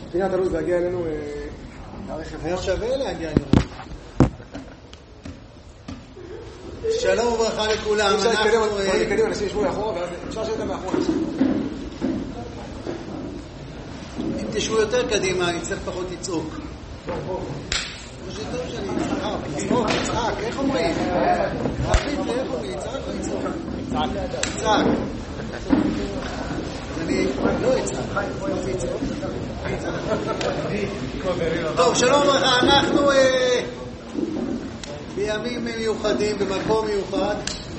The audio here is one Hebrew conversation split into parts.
מבחינת הלו"ז להגיע אלינו היה שווה להגיע אלינו. שלום וברכה לכולם. אפשר להתקדם, אנשים ישבו לאחורה ואז אפשר לשבת מאחורה. אם תשבו יותר קדימה אני צריך פחות לצעוק. זה טוב שאני יצחק, איך אומרים? תחליט לי איך אומרים, יצחק או יצחק? יצחק. אז אני לא יצחק. טוב, שלום וברכה, אנחנו בימים מיוחדים, במקום מיוחד.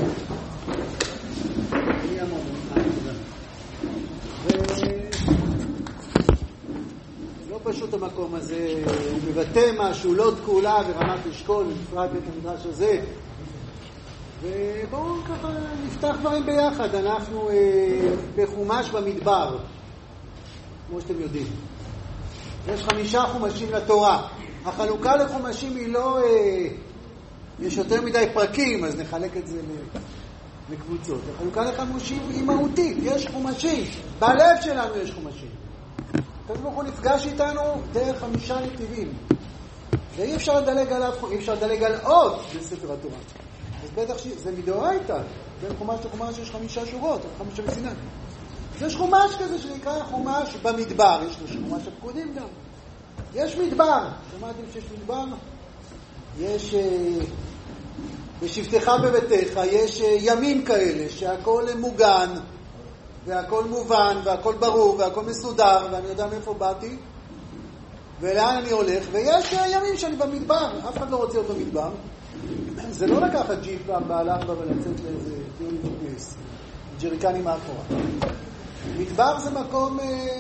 לא פשוט המקום הזה, הוא מבטא משהו, לא תקולה ורמת אשכול, בפרט בית המדרש הזה. ובואו ככה נפתח דברים ביחד. אנחנו בחומש במדבר, כמו שאתם יודעים. יש 5 חומשים לתורה. החלוקה לחומשים היא לא... יש יותר מדי פרקים, אז נחלק את זה לקבוצות. החלוקה לחומשים היא מהותית. יש חומשים. בלב שלנו יש חומשים. כזו הוא נפגש איתנו דרך 5 נתיבים. ואי אפשר לדלג עליו, אי אפשר לדלג על עוד בספר התורה. אז בטח זה מדאורייתא. בין חומש לחומש יש 5 שורות, 5 בסיני. יש חומש כזה שנקרא חומש במדבר. יש לו חומש הפקודים גם. יש מדבר. שמעתם שיש מדבר? יש בשבתך בביתך, יש ימים כאלה שהכל מוגן והכל מובן והכל ברור והכל מסודר ואני יודע מאיפה באתי ולאן אני הולך, ויש ימים שאני במדבר, אף אחד לא רוצה אותו מדבר. זה לא לקחת ג'יפ באלמבה ולצאת לאיזה טיול GPS ג'ריקנים מאחורה. מדבר זה מקום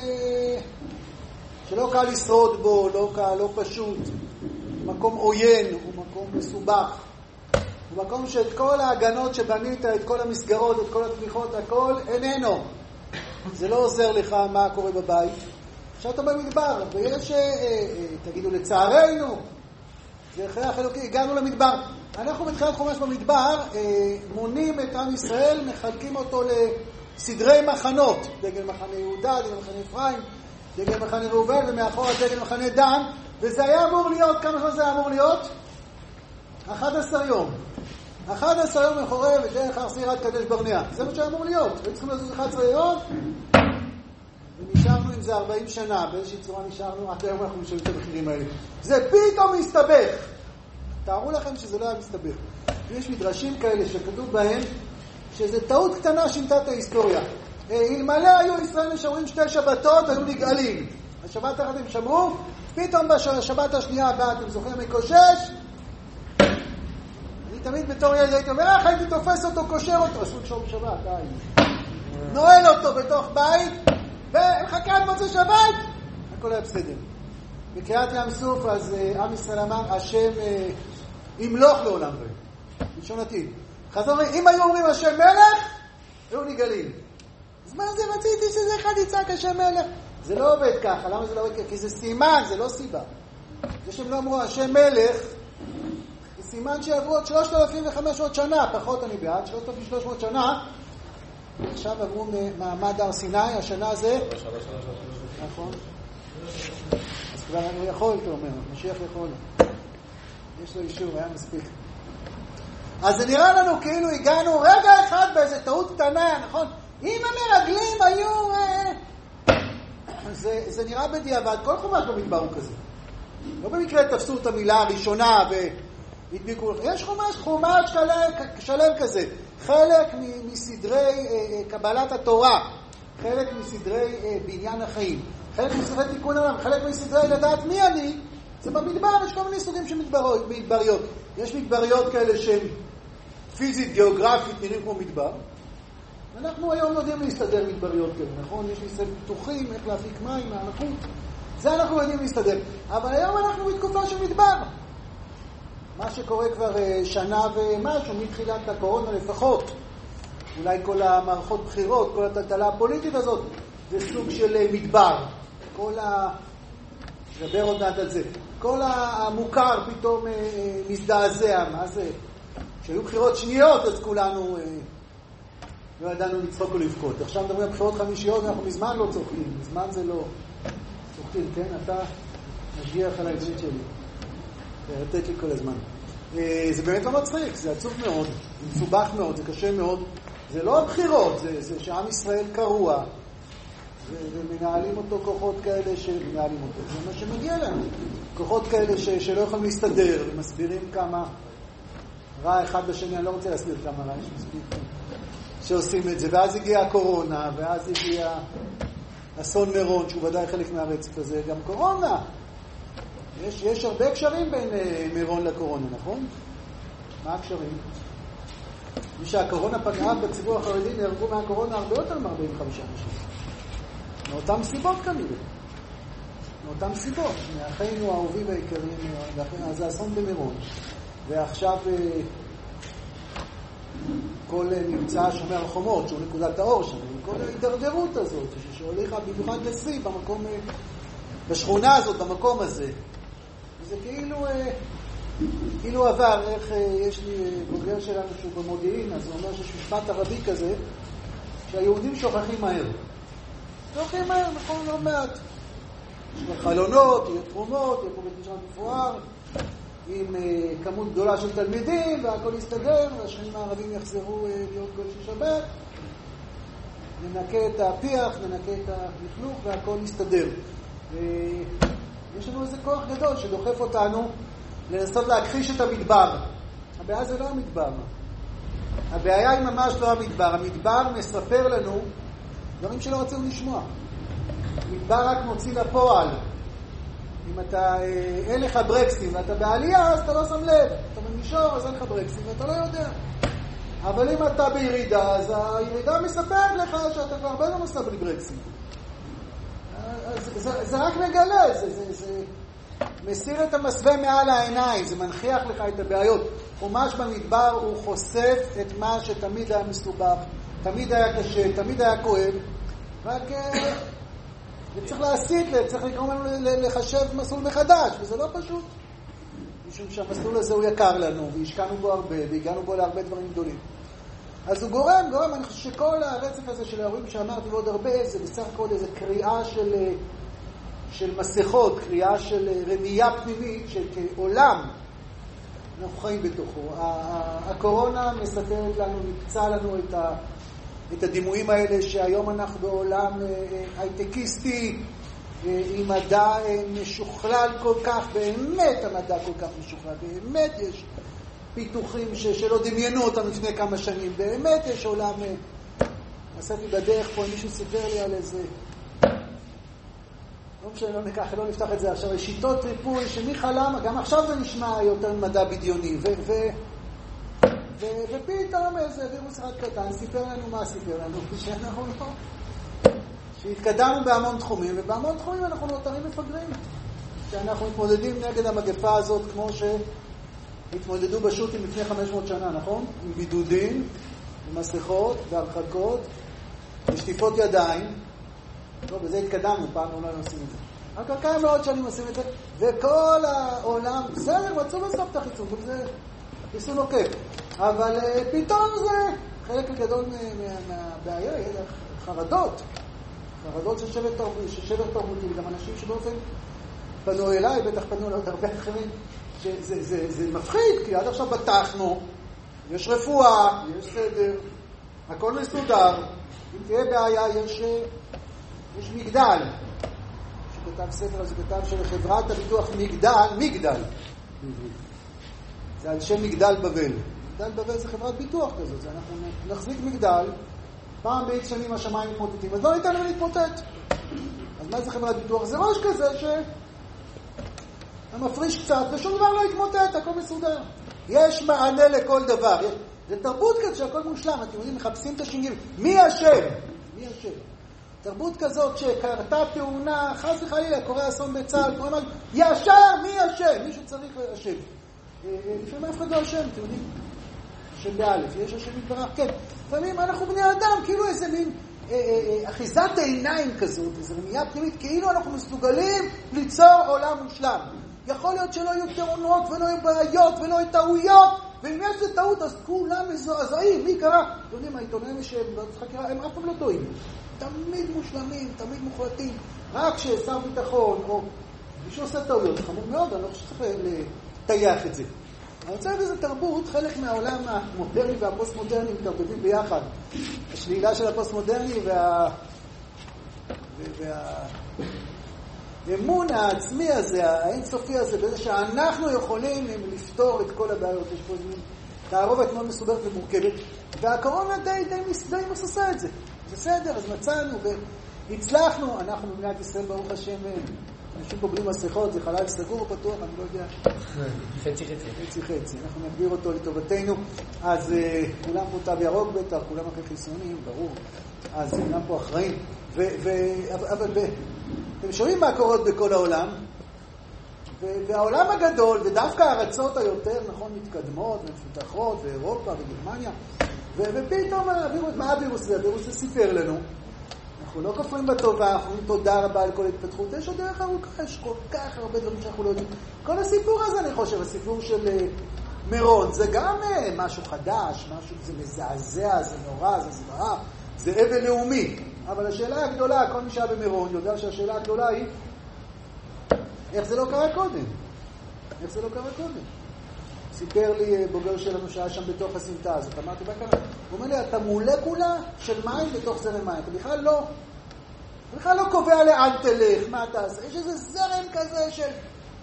שלא קל לשרוד בו, לא קל, לא פשוט, מקום עוין, הוא מקום מסובך, הוא מקום שאת כל ההגנות שבנית, את כל המסגרות, את כל התמיכות, הכל איננו. זה לא עוזר לך מה קורה בבית. עכשיו אתה במדבר, ויש, תגידו לצערנו, זה אחרי החלוקי, הגענו למדבר. אנחנו בתחילת חומש במדבר מונים את עם ישראל, מחלקים אותו לסדרי מחנות, דגל מחנה יהודה, דגל מחנה אפרים, דגל מחנה ראובן, ומאחורה דגל מחנה דן, וזה היה אמור להיות, כמה זמן זה היה אמור להיות? 11 יום. 11 יום מחורב ודרך הר סיר עד קדש ברנע. זה מה שהיה אמור להיות. היו צריכים לעשות 11 יום, ונשארנו עם זה 40 שנה. באיזושהי צורה נשארנו, עד היום אנחנו משלמים את המחירים האלה. זה פתאום מסתבך. תארו לכם שזה לא היה מסתבך. ויש מדרשים כאלה שכתוב בהם, שזה טעות קטנה שינתה את ההיסטוריה. אלמלא היו ישראל משמרים 2 שבתות, היו נגאלים. השבת אחת הם שמרו, פתאום בשבת השנייה הבאה, אתם זוכרים מקושש? אני תמיד בתור ילד הייתי אומר, הייתי תופס אותו, קושר אותו, אסור קשור בשבת, די. נועל אותו בתוך בית, ומחכה עד מוצא שבת, הכל היה בסדר. בקריאת ים סוף, אז עם ישראל אמר, השם ימלוך לעולם בהם. בלשון עתיד. חזור, אם היו אומרים השם מלך, היו נגאלים. אז מה זה, רציתי שזה אחד יצעק השם מלך. זה לא עובד ככה, למה זה לא עובד ככה? כי זה סימן, זה לא סיבה. זה שהם לא אמרו השם מלך, זה סימן שעברו עוד 3,500 שנה, פחות אני בעד, 3,300 שנה. עכשיו עברו מעמד הר סיני, השנה זה... נכון. אז כבר אני יכול, אתה אומר, משיח יכול. יש לו אישור, היה מספיק. אז זה נראה לנו כאילו הגענו רגע אחד באיזה טעות קטנה, נכון? אם המרגלים היו... זה נראה בדיעבד, כל חומש במדבר הוא כזה. לא במקרה תפסו את המילה הראשונה והדביקו... יש חומש שלם כזה. חלק מסדרי קבלת התורה, חלק מסדרי בניין החיים, חלק מסדרי תיקון עולם, חלק מסדרי לדעת מי אני. זה במדבר, יש כל מיני סוגים של מדבריות. יש מדבריות כאלה שהן פיזית, גיאוגרפית, נראים כמו מדבר. אנחנו היום יודעים להסתדר מדבריות כאלה, נכון? יש ניסיון פיתוחים, איך להפיק מים מהלחות. זה אנחנו יודעים להסתדר. אבל היום אנחנו בתקופה של מדבר. מה שקורה כבר שנה ומשהו, מתחילת הקורונה לפחות. אולי כל המערכות בחירות, כל הטלטלה הפוליטית הזאת, זה סוג של מדבר. נדבר עוד מעט על זה. כל המוכר פתאום מזדעזע. מה זה? כשהיו בחירות שניות, אז כולנו... לא ידענו לצחוק או לבכות. עכשיו מדברים על בחירות חמישיות, אנחנו מזמן לא צוחקים. מזמן זה לא צוחקים, כן? אתה משגיח על העברית שלי. לתת לי כל הזמן. זה באמת לא מצחיק, זה עצוב מאוד, זה מסובך מאוד, זה קשה מאוד. זה לא הבחירות, זה שעם ישראל קרוע, ומנהלים אותו כוחות כאלה שמנהלים אותו. זה מה שמגיע להם. כוחות כאלה שלא יכולים להסתדר, ומסבירים כמה רע אחד בשני, אני לא רוצה להסביר כמה רע, יש מסביר שעושים את זה. ואז הגיעה הקורונה, ואז הגיע אסון מירון, שהוא ודאי חלק מהרצף הזה, גם קורונה. יש הרבה קשרים בין מירון לקורונה, נכון? מה הקשרים? מי שהקורונה פגעה בציבור החרדי נהרגו מהקורונה הרבה יותר מ-45 אנשים. מאותם סיבות כנראה. מאותם סיבות. מאחינו האהובים והעיקריים, זה אסון במירון. ועכשיו כל מבצע שומר החומות, שהוא נקודת האור שם, כל ההידרדרות הזאת, שהוליכה במיוחד לשיא במקום, בשכונה הזאת, במקום הזה. זה כאילו עבר, איך יש לי בוגר שלנו שהוא במודיעין, אז הוא אומר שיש משפט ערבי כזה, שהיהודים שוכחים מהר. שוכחים מהר, נכון, לא מעט. יש חלונות, יהיו תרומות, יהיה פה בית משפט מפואר, עם כמות גדולה של תלמידים, והכל יסתדר, והשכנים הערבים יחזרו להיות גול של שבת, ננקה את הפיח, ננקה את המחלוך, והכל יסתדר. יש לנו איזה כוח גדול שדוחף אותנו לנסות להכחיש את המדבר. הבעיה זה לא המדבר. הבעיה היא ממש לא המדבר. המדבר מספר לנו דברים שלא רצינו לשמוע. המדבר רק מוציא לפועל. אם אתה, אין לך ברקסים ואתה בעלייה, אז אתה לא שם לב. אתה במישור, אז אין לך ברקסים ואתה לא יודע. אבל אם אתה בירידה, אז הירידה מספר לך שאתה כבר הרבה לא מסע בלי ברקסים. זה רק מגלה, זה מסיר את המסווה מעל העיניים, זה מנחיח לך את הבעיות. חומש במדבר הוא חושף את מה שתמיד היה מסובך, תמיד היה קשה, תמיד היה כואב, רק צריך להסיט, צריך לקרוא לנו לחשב מסלול מחדש, וזה לא פשוט. משום שהמסלול הזה הוא יקר לנו, והשקענו בו הרבה, והגענו בו להרבה דברים גדולים. אז הוא גורם, אני חושב שכל הרצף הזה של האירועים שאמרתי ועוד הרבה, זה בסך הכל איזו קריאה של מסכות, קריאה של רמייה פנימית, שכעולם אנחנו חיים בתוכו. הקורונה מסתרת לנו, נקצה לנו את הדימויים האלה, שהיום אנחנו בעולם הייטקיסטי, עם מדע משוכלל כל כך, באמת המדע כל כך משוכלל, באמת יש פיתוחים שלא דמיינו אותם לפני כמה שנים, באמת יש עולם, עשיתי בדרך פה, מישהו סיפר לי על איזה, לא משנה, לא נפתח את זה עכשיו, שיטות ריפוי, שמי חלם, גם עכשיו זה נשמע יותר מדע בדיוני, ופתאום איזה וירוס אחד קטן, סיפר לנו מה סיפר לנו, שאנחנו לא, שהתקדמנו בהמון תחומים, ובהמון תחומים אנחנו נותרים מפגרים, שאנחנו מתמודדים נגד המגפה הזאת כמו שהתמודדו בשו"תים לפני 500 שנה, נכון? עם בידודים, עם מסכות, והרחקות, ושטיפות ידיים. לא, בזה התקדמנו, פעם לא עושים את זה. אבל כמה מאוד שנים עושים את זה, וכל העולם, בסדר, מצאו בסוף את החיסון, וזה חיסון עוקף. אבל פתאום זה חלק גדול מהבעיה, חרדות. חרדות של שבר תרבותי, גם אנשים שבאופן פנו אליי, בטח פנו לעוד הרבה אחרים, שזה מפחיד, כי עד עכשיו בטחנו, יש רפואה, יש סדר, הכל מסודר, אם תהיה בעיה, יש מגדל. שכתב ספר, זה כתב של חברת הביטוח מגדל. זה על שם מגדל בבל. מגדל בבל זה חברת ביטוח כזאת, אנחנו נחזיק מגדל, פעם בעיד שנים השמיים מתמוטטים, אז לא ניתן לנו להתמוטט. אז מה זה חברת ביטוח? זה ראש כזה המפריש קצת, ושום דבר לא יתמוטט, הכל מסודר. יש מענה לכל דבר. זה תרבות כזאת שהכל מושלם, אתם יודעים, מחפשים את השינגים. מי אשם? תרבות כזאת שקרתה תאונה, חס וחלילה, קורה אסון בצה"ל, קוראים על ישר, מי אשם? מישהו צריך אשם. לפעמים אף אחד לא אשם, אתם יודעים? אשם באלף, יש אשם מתברך, כן. לפעמים אנחנו בני אדם, כאילו איזה מין אחיזת העיניים כזאת, איזו רמייה פנימית, כאילו אנחנו מסוגלים ליצור עולם מושלם. יכול להיות שלא יהיו תאונות ולא יהיו בעיות ולא יהיו טעויות, ואם יש זה טעות אז כולם מזועזעים, מי קרה? אתם יודעים, העיתונאים שהם בחקירה, הם אף פעם לא טועים. תמיד מושלמים, תמיד מוחלטים. רק ששר ביטחון, או מישהו עושה טעויות, זה חמור מאוד, אני לא חושב שצריך לטייח את זה. אני רוצה להגיד, זה תרבות, חלק מהעולם המודרני והפוסט-מודרני מתערבבים ביחד. השלילה של הפוסט-מודרני והאמון העצמי הזה, האינסופי הזה, בזה שאנחנו יכולים לפתור את כל הבעיות. יש פה תערובת מאוד מסוברת ומורכבת, והקורונה די מסוסה את זה. בסדר, אז מצאנו והצלחנו, אנחנו במדינת ישראל ברוך השם, אנשים פה בלי מסכות, זה חלל סגור או פתוח, אני לא יודע. חצי. אנחנו נגביר אותו לטובתנו. אז כולם פה תו ירוק בטח, כולם אחרי חיסונים, ברור. אז כולם פה אחראים. אבל אתם שומעים מה קורות בכל העולם, והעולם הגדול, ודווקא הארצות היותר, נכון, מתקדמות, מפותחות, באירופה וגרמניה, ופתאום מה הווירוס הזה? הווירוס הזה סיפר לנו. אנחנו לא כופרים בטובה, אנחנו אומרים תודה רבה על כל התפתחות, יש עוד דרך ארוכה, יש כל כך הרבה דברים שאנחנו לא יודעים. כל הסיפור הזה, אני חושב, הסיפור של מירון, זה גם משהו חדש, משהו, זה מזעזע, זה נורא, זה זוועה, זה אבל לאומי. אבל השאלה הגדולה, כל מי שהיה במירון יודע שהשאלה הגדולה היא, איך זה לא קרה קודם? איך זה לא קרה קודם? סיפר לי בוגר שלנו שהיה שם בתוך הסמטה הזאת, אמרתי, מה קרה? הוא אומר לי, אתה מולקולה של מים בתוך זרם מים, אתה בכלל לא קובע לאן תלך, מה אתה עושה? יש איזה זרם כזה של...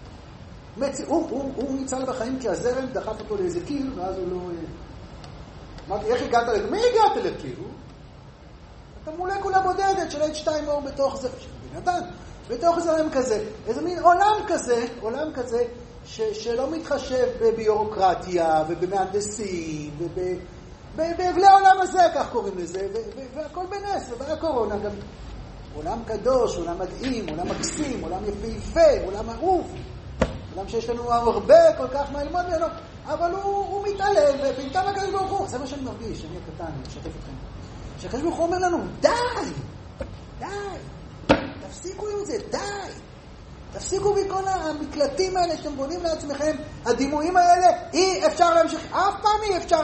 הוא ניצל בחיים כי הזרם דחף אותו לאיזה קיר, ואז הוא לא... אמרתי, איך הגעת לקיר? מי הגעת לקיר? אתה מולקולה בודדת של H2O בתוך זרם, בתוך זרם כזה. איזה מין עולם כזה, שלא מתחשב בביורוקרטיה ובמהנדסים ובאבלי העולם הזה, כך קוראים לזה, והכל בנס, ובקורונה גם עולם קדוש, עולם מדהים, עולם מקסים, עולם יפהפה, עולם אהוב, עולם שיש לנו הרבה כל כך מה ללמוד ממנו, אבל הוא מתעלם, ובינתיים הקדוש ברוך הוא, זה מה שאני מרגיש, אני הקטן, אני משתף אתכם, שהקדוש ברוך הוא אומר לנו, די, תפסיקו עם זה, די. תפסיקו מכל המקלטים האלה שאתם בונים לעצמכם, הדימויים האלה, אי אפשר להמשיך, אף פעם אי אפשר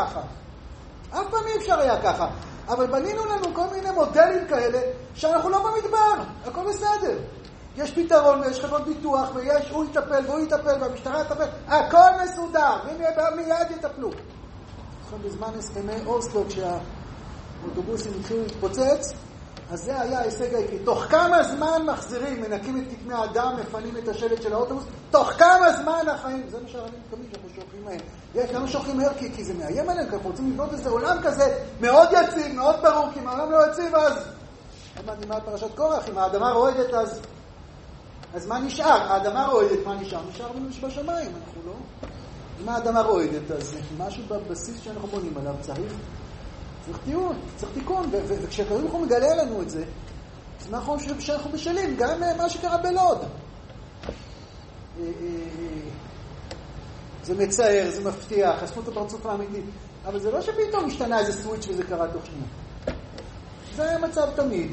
היה ככה. אבל בנינו לנו כל מיני מודלים כאלה, שאנחנו לא במדבר, הכל בסדר. יש פתרון ויש חברות ביטוח, ויש הוא יטפל והוא יטפל, והמשטרה יטפל, הכל מסודר, מיד יטפלו. בזמן הסכמי אוסלו, כשהאוטובוסים התחילו להתפוצץ, אז זה היה ההישג העיקרי. תוך כמה זמן מחזירים, מנקים את כתמי האדם, מפנים את השלט של האוטובוס, תוך כמה זמן החיים, זה מה שהרבים מתכוונים שאנחנו שוכרים מהר. למה שוכרים מהר? כי זה מאיים עליהם, כי אנחנו רוצים לבנות איזה עולם כזה, מאוד יציב, מאוד ברור, כי אם העולם לא יציב, אז... מה פרשת קורח, אם האדמה רועדת, אז מה נשאר? האדמה רועדת, מה נשאר? נשאר בשמיים, אנחנו לא... אם האדמה רועדת, אז משהו בבסיס שאנחנו בונים עליו צריך צריך תיקון, וכשהקדוש ברוך הוא מגלה לנו את זה, אז אנחנו שאנחנו בשלים, גם מה שקרה בלוד. זה מצער, זה מפתיע, חשפו את הפרצוף האמיתי, אבל זה לא שפתאום השתנה איזה סוויץ' וזה קרה תוך שנייה. זה היה מצב תמיד.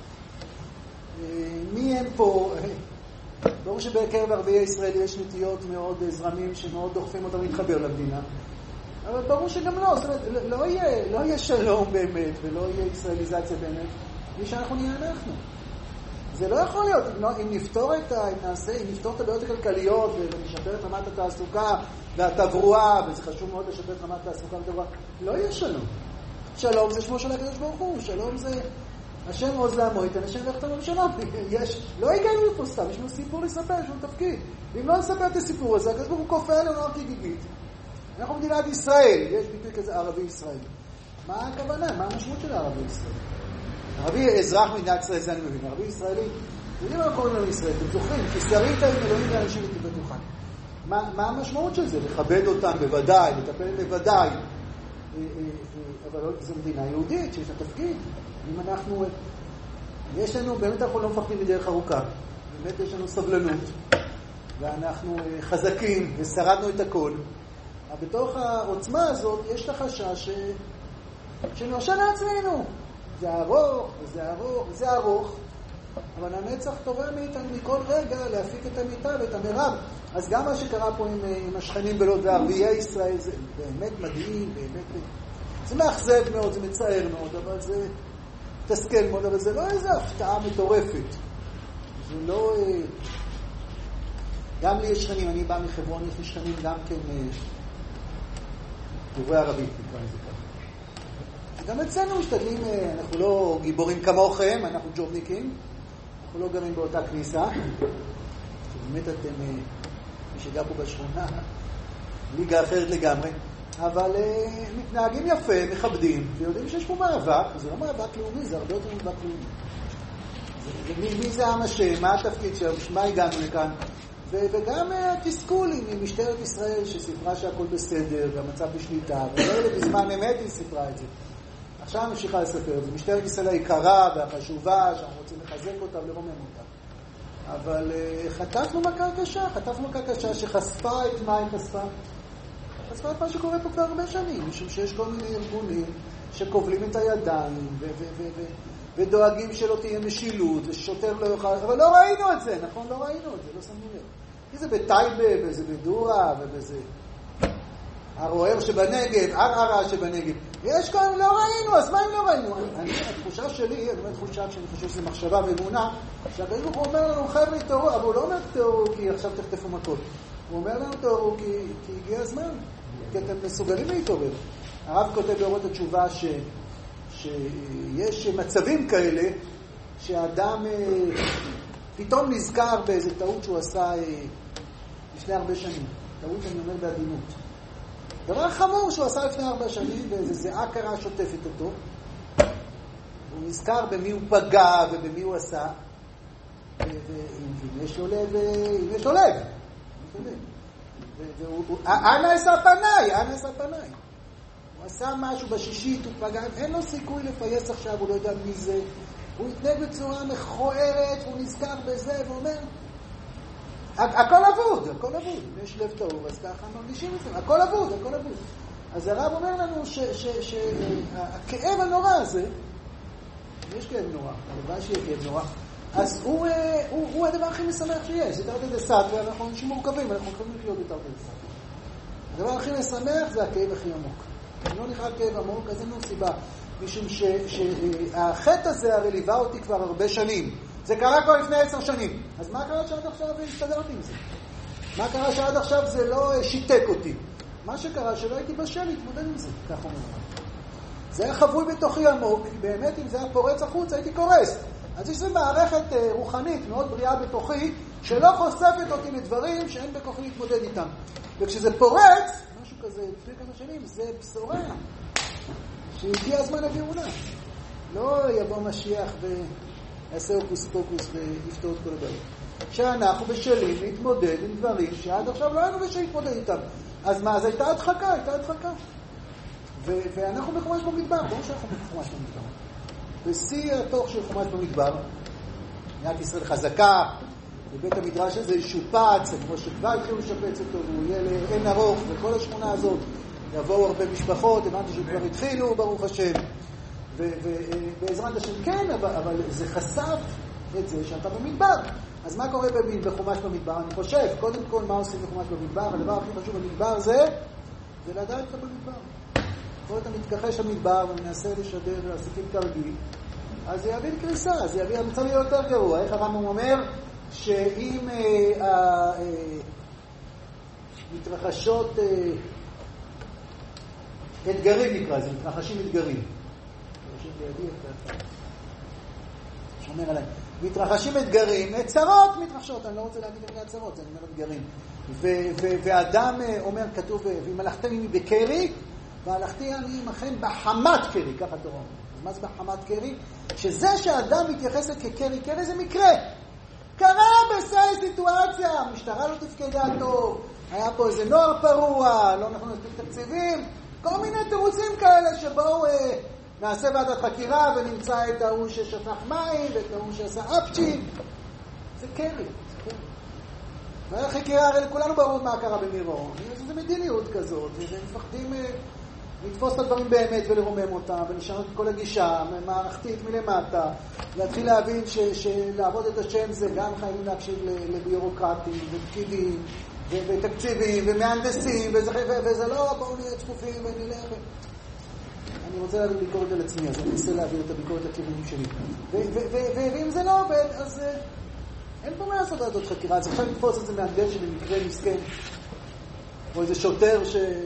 מי הם פה? ברור שבקרב ערביי ישראל יש נטיות מאוד זרמים שמאוד דוחפים אותם להתחבר למדינה. אבל ברור שגם לא, זאת אומרת, לא יהיה שלום באמת, ולא יהיה ישראליזציה באמת, מי שאנחנו נהיה אנחנו. זה לא יכול להיות, אם נפתור את הבעיות הכלכליות, ונשפר את רמת התעסוקה והתברואה, וזה חשוב מאוד לשפר את רמת התעסוקה והתברואה, לא יהיה שלום. שלום זה שמו של הקדוש ברוך הוא, שלום זה השם עוז לעמו, ייתן השם ואיכתנו בשלום. לא הגענו לפה סתם, יש לנו סיפור לספר, יש לנו תפקיד. ואם לא נספר את הסיפור הזה, הקדוש ברוך הוא כופה עלינו רק כגיגית. אנחנו מדינת ישראל, יש ביטוי כזה ערבי ישראל. מה הכוונה? מה המשמעות של הערבי ישראל? ערבי אזרח מדינת ישראל, זה אני מבין. ערבי ישראלי, יודעים מה קוראים לנו ישראל? אתם זוכרים? כי שרית עם אלוהים ואנשים בטוחן. מה המשמעות של זה? לכבד אותם בוודאי, לטפל בוודאי. אבל זו מדינה יהודית שיש לה תפקיד. אם אנחנו, יש לנו, באמת אנחנו לא מפחדים מדרך ארוכה. באמת יש לנו סבלנות. ואנחנו חזקים ושרדנו את הכל. אבל בתוך העוצמה הזאת יש לך חשש שנרשה לעצמנו. זה ארוך, וזה ארוך, וזה ארוך. אבל הנצח תורם מאיתנו מכל רגע להפיק את המיטה ואת המרב. אז גם מה שקרה פה עם השכנים בלוד וערביי ישראל, זה באמת מדהים, באמת... זה מאכזב מאוד, זה מצער מאוד, אבל זה תסכל מאוד, אבל זה לא איזו הפתעה מטורפת. זה לא... גם לי יש שכנים, אני בא מחברון, יש לי שכנים גם כן דוברי ערבית, נקרא לזה ככה. גם אצלנו משתדלים, אנחנו לא גיבורים כמוכם, אנחנו ג'ובניקים, אנחנו לא גרים באותה כניסה. באמת אתם, מי שגר פה בשכונה, ליגה אחרת לגמרי. אבל מתנהגים יפה, מכבדים, ויודעים שיש פה מאבק, זה לא מאבק לאומי, זה הרבה יותר מאבק לאומי. מי זה עם השם, מה התפקיד שלו, מה הגענו לכאן? וגם תסכולי ממשטרת ישראל שסיפרה שהכל בסדר והמצב בשליטה, ולא בזמן אמת היא סיפרה את זה. עכשיו ממשיכה לספר את זה. משטרת ישראל היקרה והחשובה, שאנחנו רוצים לחזק אותה ולרומם אותה. אבל חטפנו מכה קשה שחשפה את מה היא חשפה. חשפה את מה שקורה פה כבר הרבה שנים, משום שיש כל מיני ארגונים שקובלים את הידיים ודואגים שלא תהיה משילות ושוטר לא יוכל, אבל לא ראינו את זה, נכון? לא ראינו את זה, לא שמנו לב. כי זה בטייבה וזה בדורה ובזה הרוער שבנגב, ערערה שבנגב. יש כאן, לא ראינו, אז מה אם לא ראינו? התחושה שלי, אני חושב שזה מחשבה ואמונה, שהקדוש ברוך הוא אומר לנו, חבר'ה, תראו, אבל הוא לא אומר תראו כי עכשיו תחטפו מכות. הוא אומר לנו תראו כי הגיע הזמן, כי אתם מסוגלים להתעורר. הרב כותב באורות התשובה שיש מצבים כאלה שהאדם פתאום נזכר באיזה טעות שהוא עשה לפני הרבה שנים. טעות אני אומר בעדינות. דבר חמור שהוא עשה לפני 4 שנים, ואיזה זיעה קרה שוטפת אותו. הוא נזכר במי הוא פגע ובמי הוא עשה. ואם יש לו לב, אנא אשא פניי. הוא עשה משהו בשישית, הוא פגע, אין לו סיכוי לפייס עכשיו, הוא לא יודע מי זה. הוא התנהג בצורה מכוערת, הוא נזכר בזה ואומר, הכל אבוד. אם יש לב טוב, אז ככה מרגישים את זה. הכל אבוד. אז הרב אומר לנו שהכאב הנורא הזה, יש כאב נורא, הלוואי שיהיה כאב נורא, אז הוא הדבר הכי משמח שיש. זה תרתי דסתרי, ואנחנו אנשים מורכבים, אנחנו יכולים לחיות בתרתי דסתרי. הדבר הכי משמח זה הכאב הכי עמוק. אם לא נכלל כאב עמוק, אז אין לו סיבה. משום שהחטא הזה הרי ליווה אותי כבר הרבה שנים. זה קרה כבר לפני 10 שנים. אז מה קרה שעד עכשיו הסתדרתי עם זה? מה קרה שעד עכשיו זה לא שיתק אותי? מה שקרה שלא הייתי בשל להתמודד עם זה, כך אומר. זה היה חבוי בתוכי עמוק, כי באמת אם זה היה פורץ החוץ הייתי קורס. אז יש לי מערכת רוחנית מאוד בריאה בתוכי, שלא חושפת אותי לדברים שאין בכוחי להתמודד איתם. וכשזה פורץ, משהו כזה לפני כמה שנים, זה בשורה שהגיע הזמן הגאולה. לא יבוא משיח ויעשה הוקוס פוקוס ויפתור את כל הבעיות. שאנחנו בשלים להתמודד עם דברים שעד עכשיו לא היינו בשל להתמודד איתם. אז מה? אז הייתה הדחקה. ואנחנו בחומש במדבר, לא שאנחנו בחומש במדבר. בשיא התוך של חומש במדבר, מדינת ישראל חזקה, ובית המדרש הזה ישופץ, כמו שכבר התחילו לשפץ אותו, והוא יהיה לאין ארוך, וכל השכונה הזאת יבואו הרבה משפחות, הבנתי שכבר התחילו, ברוך השם, ובעזרת השם כן, אבל זה חשף את זה שאתה במדבר. אז מה קורה בחומש במדבר? אני חושב, קודם כל מה עושים בחומש במדבר? הדבר הכי חשוב במדבר זה לדעת את המדבר. כל אתה מתכחש למדבר ומנסה לשדר לעסקים כרגיל, אז זה יביא לקריסה, זה יביא המצב להיות יותר גרוע. איך הרמב"ם אומר? שאם מתרחשות אתגרים נקרא, זה מתרחשים אתגרים. שומר עליי. מתרחשים אתגרים, צרות מתרחשות, אני לא רוצה להגיד את הצרות, זה אומר אתגרים. ואדם אומר, כתוב, ואם הלכתם עמי בקרי, והלכתי אני עמכם בחמת קרי, ככה תורה. אז מה זה בחמת קרי? שזה שאדם מתייחס כקרי, קרי זה מקרה. קרה בסי סיטואציה, המשטרה לא תפקדה טוב, היה פה איזה נוער פרוע, לא נכון להספיק תקציבים, כל מיני תירוצים כאלה שבאו נעשה ועדת חקירה ונמצא את ההוא ששפך מים ואת ההוא שעשה אפצ'ים. זה קרי. ועדת חקירה, הרי לכולנו ברור מה קרה במירון. זה מדיניות כזאת, ומפחדים לתפוס את הדברים באמת ולרומם אותם, ולשנות את כל הגישה, מערכתית מלמטה, להתחיל להבין שלעבוד את השם זה גם חייבים להקשיב לביורוקרטים ופקידים ותקציבים ומהנדסים, וזה לא בואו נהיה צפופים ונלך. אני רוצה להביא ביקורת על עצמי, אז אני אנסה להביא את הביקורת לכיוונים שלי. ואם זה לא עובד, אז אין פה מה לעשות ועדות חקירה, אז עכשיו לתפוס את זה מהגדל שבמקרה מסכן, או איזה שוטר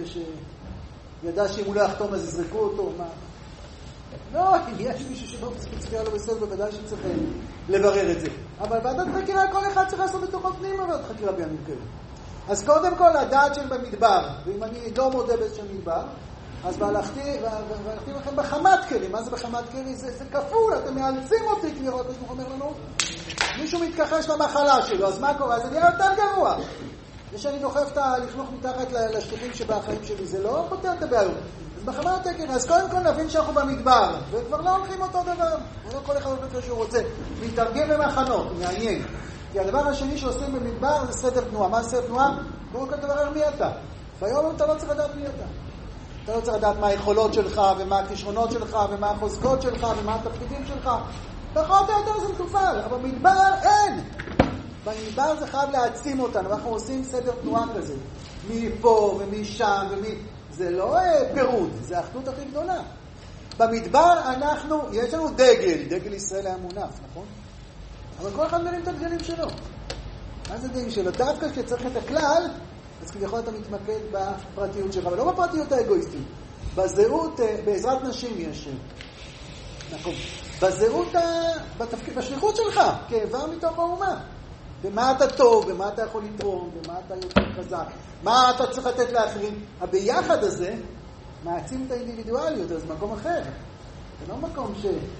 שידע שאם הוא לא יחתום אז יזרקו אותו, מה? לא, אם יש מישהו שלא צפייה לא בסדר, בוודאי שצריך לברר את זה. אבל ועדת חקירה, כל אחד צריך לעשות בתוכו פנימה ועדת חקירה בימים כאלה. אז קודם כל, הדעת של במדבר, ואם אני לא מודה באיזשהו מדבר, אז והלכתי לכם בחמת כלי. מה זה בחמת כלי? זה כפול, אתם מאלצים אותי, כי לראות כמו אומר לנו, מישהו מתכחש למחלה שלו, אז מה קורה? זה נראה יותר גרוע. זה שאני דוחף את הלכלוך מתחת לשטחים שבחיים שלי, זה לא פותר את הבעיות. אז בחמת כלי, אז קודם כל נבין שאנחנו במדבר, וכבר לא הולכים אותו דבר. לא כל אחד הולך שהוא רוצה. להתארגן במחנות, מעניין. כי הדבר השני שעושים במדבר זה סדר תנועה. מה זה סדר תנועה? בואו כל דבר מי אתה. ביום אתה לא צריך לדעת מי אתה. אתה לא צריך לדעת מה היכולות שלך, ומה הכישרונות שלך, ומה החוזקות שלך, ומה התפקידים שלך. פחות או יותר זה מטופל, אבל במדבר אין. במדבר זה חייב להעצים אותנו. אנחנו עושים סדר תנועה כזה. מפה ומשם זה לא פירוד, זה האחדות הכי גדולה. במדבר יש לנו דגל ישראל היה מונף, נכון? אבל כל אחד מרים את הדגלים שלו. מה זה דגלים שלו? דווקא כשצריך את הכלל, אז כביכול אתה מתמקד בפרטיות שלך, אבל לא בפרטיות האגואיסטית. בזהות, בעזרת נשים יש. נכון. בזהות, בשליחות שלך, כאיבר מתוך האומה. במה אתה טוב, במה אתה יכול לתרום, במה אתה יותר חזק, מה אתה צריך לתת לאחרים. הביחד הזה מעצים את האינדיבידואליות, אז מקום אחר. זה לא מקום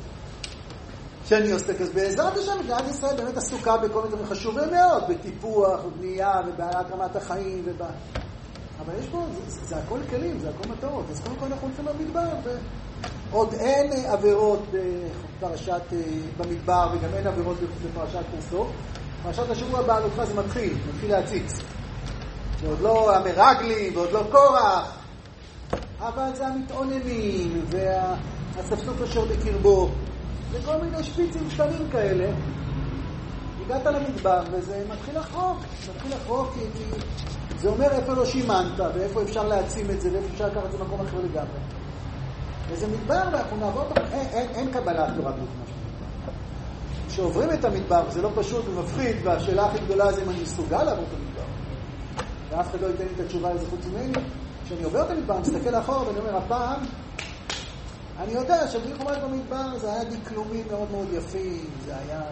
שאני עוסק. אז בעזרת השם, מדינת ישראל באמת עסוקה בכל מיני דברים חשובים מאוד, בטיפוח, בבנייה, ובעלת רמת החיים, אבל יש פה, זה הכל כלים, זה הכל מטרות. אז קודם כל אנחנו הולכים במדבר, עוד אין עבירות בפרשת במדבר, וגם אין עבירות בפרשת נסוף. פרשת השבוע בעלותך זה מתחיל להציץ. זה עוד לא המרגלים, ועוד לא קורח, אבל זה המתעוננים, והספסוף אשר בקרבו, וכל מיני שפיצים קטנים כאלה. הגעת למדבר, וזה מתחיל לחרוק, כי זה אומר איפה לא שימנת, ואיפה אפשר להעצים את זה, ואיפה אפשר לקחת את זה במקום אחר לגמרי. וזה מדבר, ואנחנו נעבור, אין קבלת תורה בלי משהו. כשעוברים את המדבר, זה לא פשוט ומפחיד, והשאלה הכי גדולה זה אם אני מסוגל לעבור את המדבר. ואף אחד לא ייתן לי את התשובה לזה חוץ ממני. כשאני עובר את המדבר, אני מסתכל אחורה, ואני אומר, הפעם, אני יודע שבלי חומש במדבר זה היה דקלומים מאוד מאוד יפים, זה היה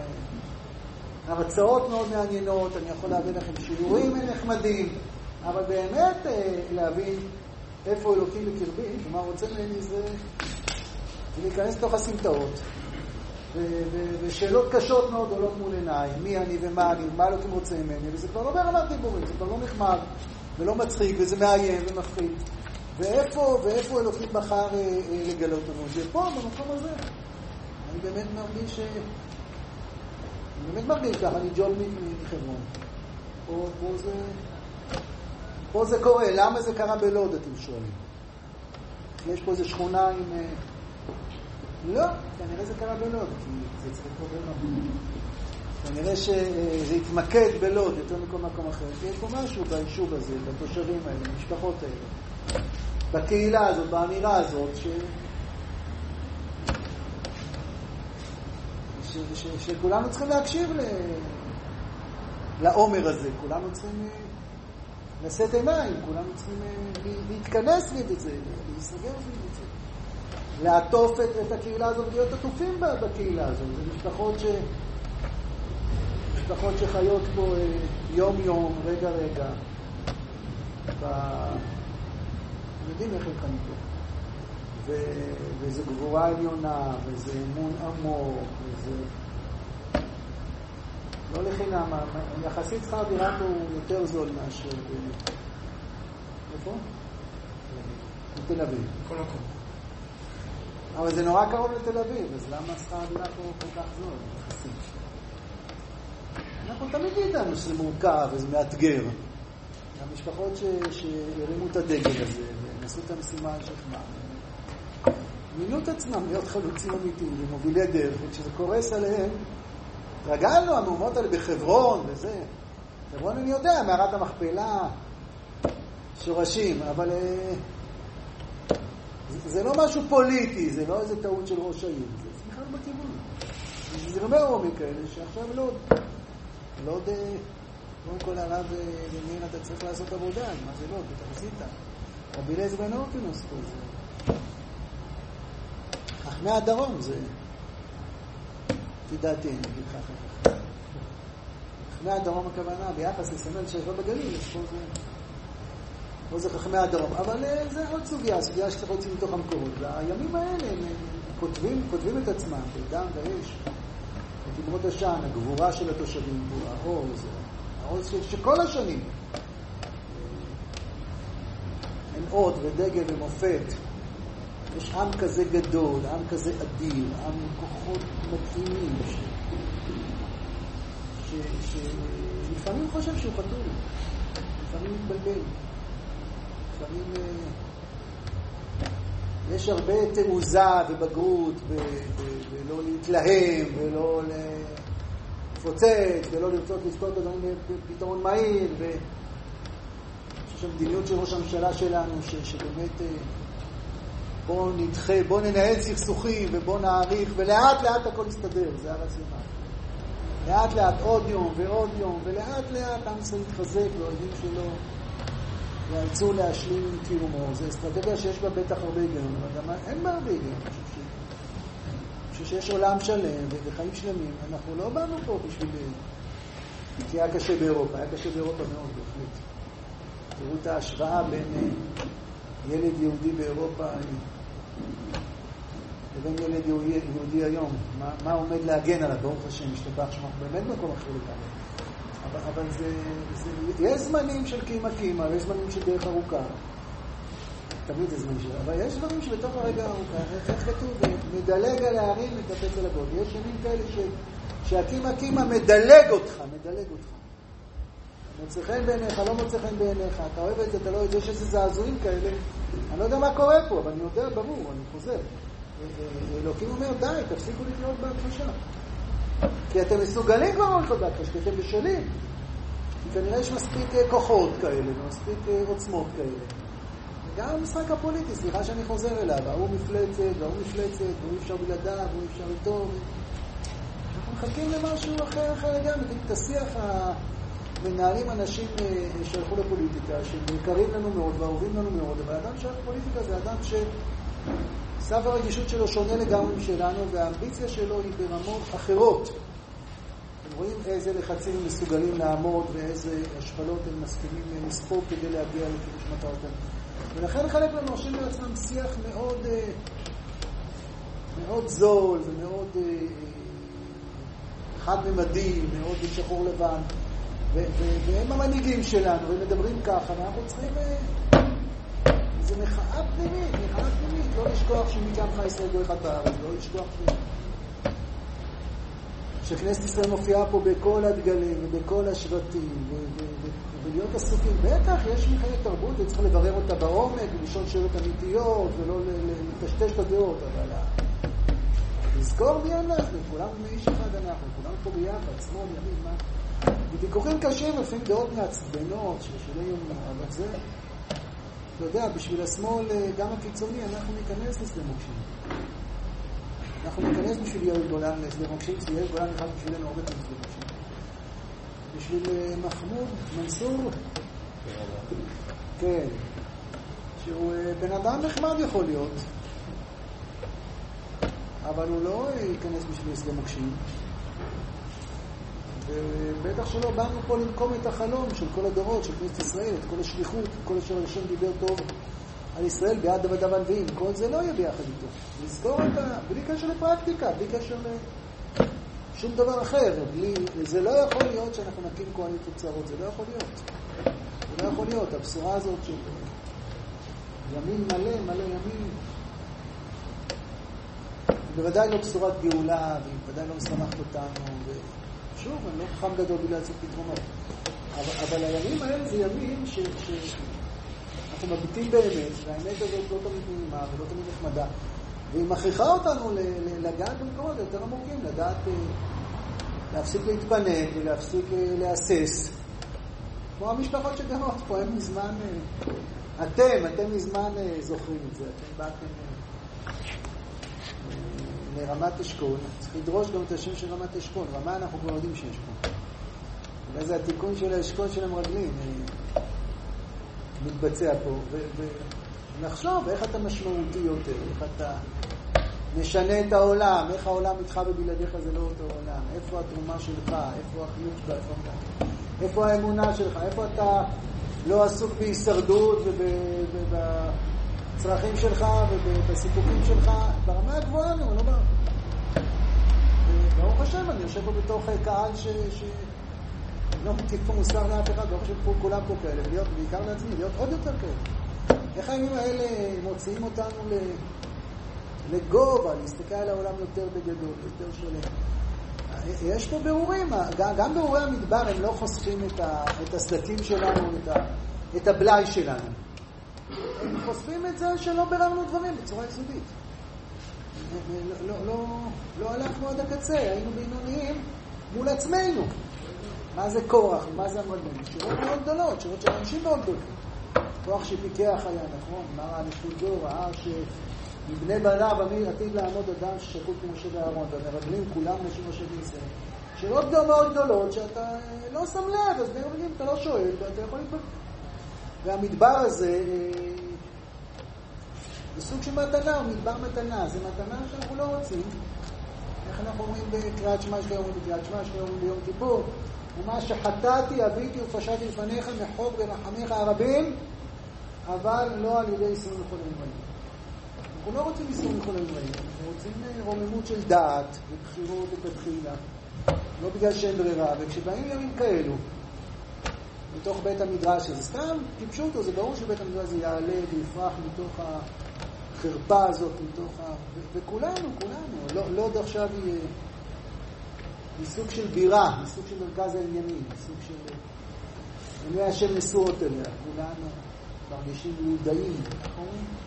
הרצאות מאוד מעניינות, אני יכול להביא לכם שיעורים נחמדים, אבל באמת להבין איפה אלוקים בקרבי, ומה רוצה ממני זה להיכנס לתוך הסמטאות. ושאלות קשות מאוד עולות מול עיניי, מי אני ומה אני, מה אלוקים רוצה ממני, וזה כבר לא ברמת דיבורים, זה כבר לא נחמד ולא מצחיק, וזה מאיים ומפחיד. ואיפה אלוקים בחר לגלות לנו? זה פה, במקום הזה. אני באמת מרגיש ככה, אני ג'ובניק מחברון. פה זה קורה. למה זה קרה בלוד, אתם שואלים? יש פה איזו שכונה עם... לא, כנראה זה קרה בלוד, כי זה צריך לקרות בלוד. כנראה שזה התמקד בלוד יותר מכל מקום אחר. כי יש פה משהו ביישוב הזה, בתושבים האלה, במשפחות האלה. בקהילה הזאת, באמירה הזאת, שכולנו צריכים להקשיב לעומר הזה, כולנו צריכים לשאת עיניים, כולנו צריכים להתכנס ליד את זה, להיסגר ליד את זה. לעטוף את הקהילה הזאת ולהיות עטופים בקהילה הזאת. זה משפחות שחיות פה יום-יום, רגע-רגע. יודעים איך הם כאן פה. וזה גבורה עליונה, וזה אמון עמוק, וזה... לא לחינם, יחסית שכר דירה הוא יותר זול מאשר... איפה? בתל אביב. כל מקום. אבל זה נורא קרוב לתל אביב, אז למה שכר דירה פה כל כך זול? יחסית. אנחנו תמיד ידענו שזה מורכב וזה מאתגר. המשפחות שהרימו את הדגל הזה ונעשו את המשימה השכמה מינו את עצמם להיות חלוצים אמיתיים ומובילי דרך, וכשזה קורס עליהם רגלנו המהומות האלה בחברון וזה חברון אני יודע, מערת המכפלה שורשים, אבל זה לא משהו פוליטי, זה לא איזה טעות של ראש העיר, זה בכלל בכיוון. זה אומר רומי כאלה שעכשיו לא לא קודם כל הרב דניאל, אתה צריך לעשות עבודה, מה זה לא, אתה עשית. רבי אליעזר בן הורקנוס פה זה. חכמי הדרום זה, תדעתי, אני אגיד ככה. חכמי הדרום הכוונה, ביחס לסמל שישבה בגליל, אז פה זה חכמי הדרום. אבל זה עוד סוגיה שצריך להוציא מתוך המקורות. והימים האלה הם כותבים את עצמם, בדם ואש. את אמרות השען, הגבורה של התושבים פה, העוז, העוז שכל השנים אין עוד ודגל ומופת. יש עם כזה גדול, עם כזה אדיר, עם כוחות מדהימים שלפעמים חושב שהוא חתול, לפעמים מתבלבל, לפעמים יש הרבה תעוזה ובגרות ולא להתלהם ולא לפוצץ ולא לרצות לזכות אדוני בפתרון מהיר שהמדיניות של ראש הממשלה שלנו שבאמת בוא נדחה, בוא ננהל סכסוכים ובוא נעריך ולאט לאט הכל יסתדר, זה הרציונל. לאט לאט עוד יום ועוד יום ולאט לאט עם ישראל יתחזק והאויבים שלו יאלצו להשלים עם קיומו. זו אסטרטגיה שיש בה בטח הרבה היגיון, אבל גם אין בה הרבה היגיון. אני חושב שיש עולם שלם וחיים שלמים. אנחנו לא באנו פה בשביל... כי היה קשה באירופה, היה קשה באירופה מאוד בהחלט. תראו את ההשוואה בין ילד יהודי באירופה לבין ילד יהודי היום. מה עומד להגן עליו? ברוך השם, משתבח שמח באמת מקום אחר לכאן. אבל יש זמנים של קימה, ויש זמנים של דרך ארוכה. תמיד זה זמן שלו. אבל יש דברים שבתוך הרגע ארוכה, איך כתוב? מדלג על הערים, מתאפץ על הגוד. יש ימים כאלה שהקימה מדלג אותך. מוצא חן בעיניך, לא מוצא חן בעיניך. אתה אוהב את זה, אתה לא יודע, יש איזה זעזועים כאלה. אני לא יודע מה קורה פה, אבל אני יודע ברור, אני חוזר. אלוקים אומר, די, תפסיקו לקנות בהכחשה. כי אתם מסוגלים כבר לא לקנות בהכחשה, כי אתם בשלים. כי כנראה יש מספיק כוחות כאלה, ומספיק עוצמות כאלה. גם המשחק הפוליטי, סליחה שאני חוזר אליו, ההוא מפלצת, והוא והוא אפשר בלעדיו, והוא אפשר איתו. אנחנו מחכים למשהו אחר לגמרי, את השיח מנהלים אנשים שהלכו לפוליטיקה, שמוכרים לנו מאוד ואהובים לנו מאוד, אבל אדם שהלך לפוליטיקה זה אדם סף הרגישות שלו שונה לגמרי משלנו, והאמביציה שלו היא ברמות אחרות. אתם רואים איזה לחצים הם מסוגלים לעמוד, ואיזה השפלות הם מסכימים לספוג כדי להגיע לכיוון מטרתם. ולכן חלק מהם מרשים לעצמם שיח מאוד זול ומאוד חד-ממדי, מאוד שחור לבן. והם המנהיגים שלנו, והם מדברים ככה, ואנחנו צריכים... זה מחאה פנימית, לא לשכוח שמי עמך ישראל גוי אחד בארץ, לא לשכוח שכנסת ישראל מופיעה פה בכל הדגלים ובכל השבטים, ולהיות עסוקים. בטח, יש מחיית תרבות, וצריך לברר אותה בעומק, ולשאול שאלות אמיתיות, ולא לטשטש את הדעות, אבל לזכור מי אנחנו, כולם מאיש אחד אנחנו, כולם פה ביחד, שמאל, ימין, מה? וויכוחים קשים, לפעמים דעות מעצבנות, שלא יהיו אבל זה... אתה יודע, בשביל השמאל, גם הקיצוני, אנחנו ניכנס לשדה מוקשים. אנחנו ניכנס בשביל יאיר גולן לשדה מוקשים, כי יאיר גולן אחד בשבילנו הרבה לשדה מוקשים. בשביל מחמוד מנסור, כן, שהוא בן אדם נחמד יכול להיות, אבל הוא לא ייכנס בשביל לשדה מוקשים. ובטח שלא באנו פה למקום את החלום של כל הדורות, של כנסת ישראל, את כל השליחות, את כל אשר השם דיבר טוב על ישראל בעד עבדיו הנביאים. כל זה לא יהיה ביחד איתו. לזכור אותה, בלי קשר לפרקטיקה, בלי קשר לשום דבר אחר. זה לא יכול להיות שאנחנו נקים קואליציות צרות, זה לא יכול להיות. זה לא יכול להיות. הבשורה הזאת של ימין מלא ימין, היא בוודאי לא בשורת גאולה, והיא בוודאי לא משמחת אותנו, שוב, אני לא חכם גדול בלי להציג פתרונות. אבל הימים האלה זה ימים שאנחנו מביטים באמת, והאמת הזאת לא תמיד נעימה ולא תמיד נחמדה. והיא מכריחה אותנו לגעת במקומות יותר עמוקים, לדעת להפסיק להתפנק ולהפסיק להסס. כמו המשפחות שגרות פה, הם מזמן, אתם מזמן זוכרים את זה. אתם באתם לרמת אשכול. צריך לדרוש גם את השם של רמת אשכול. רמה אנחנו כבר יודעים שיש פה. וזה התיקון של האשכול של המרגלים מתבצע פה, ונחשוב איך אתה משמעותי יותר, איך אתה משנה את העולם, איך העולם איתך ובלעדיך זה לא אותו עולם, איפה התרומה שלך, איפה החיות שלך, איפה האמונה שלך, איפה אתה לא עסוק בהישרדות ובצרכים שלך ובסיפוקים שלך, ברמה הגבוהה, לא ברמה. ברוך השם, אני יושב פה בתוך קהל לא מטיף פה מוסר לאף אחד, ברוך השם פה כולם פה כאלה, ולהיות בעיקר לעצמי, להיות עוד יותר כאלה. איך הימים האלה מוציאים אותנו לגובה, להסתכל על העולם יותר בגדול, יותר שלם. יש פה בירורים, גם בירורי המדבר הם לא חושפים את הסדקים שלנו, את הבלי שלנו. הם חושפים את זה שלא ברמנו דברים בצורה יסודית. לא הלכנו עד הקצה, היינו בינוניים מול עצמנו. מה זה כוח, מה זה המרגלים? שירות מאוד גדולות, שירות של אנשים מאוד גדולים. כוח שפיקח היה, נכון? מה ראה נשתודו, ראה מבני בניו עתיד לעמוד אדם ששקול כמשה ואהרון, והמרגלים כולם נשים משה וישראל. שירות מאוד גדולות שאתה לא שם לב, אז במרגלים אתה לא שואל ואתה יכול להתבקר. והמדבר הזה זה סוג של מתנה, הוא מדבר מתנה, זה מתנה שאנחנו לא רוצים. איך אנחנו אומרים בקריאת שמע שלנו, בקריאת שמע שלנו ביום כיפור? ומה שחטאתי, אביתי ופשעתי לפניך מחוק ורחמיך הרבים, אבל לא על ידי איסור מחוללים רעים. אנחנו לא רוצים איסור מחוללים רעים, אנחנו רוצים רוממות של דעת ובחירות ובתחילה, לא בגלל שאין ברירה, וכשבאים ימים כאלו, מתוך בית המדרש, זה סתם טיפשות, זה ברור שבית המדרש זה יעלה ויפרח מתוך החרפה הזאת, וכולנו, לא עוד עכשיו היא סוג של בירה, היא סוג של מרכז העניינים, סוג של עיני השם נשואות אליה, כולנו מרגישים לודאים, נכון?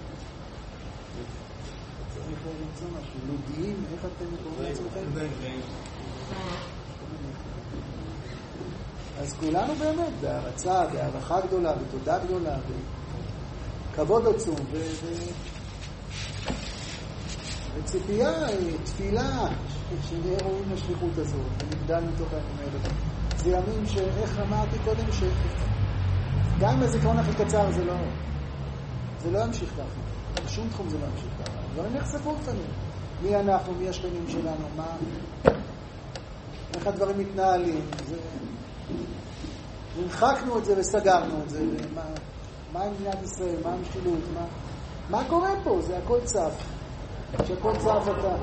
צריך למצוא משהו, לודיים, איך אתם קוראים לעצמכם? אז כולנו באמת, בהרצה, בהערכה גדולה, בתודה גדולה, בכבוד עצום, וציפייה, תפילה, שנהיה רואים לשליחות הזאת, ונגדל מתוך הימים האלה. זה ימים שאיך אמרתי קודם, שגם אם הזיכרון הכי קצר זה לא ימשיך ככה. בשום תחום זה לא ימשיך ככה. דברים נחשפו אותנו. מי אנחנו, מי השכנים שלנו, איך הדברים מתנהלים. נמחקנו את זה וסגרנו את זה. מה עם מדינת ישראל, מה המשילות, מה קורה פה? זה הכל צף. שהכל צף אתה.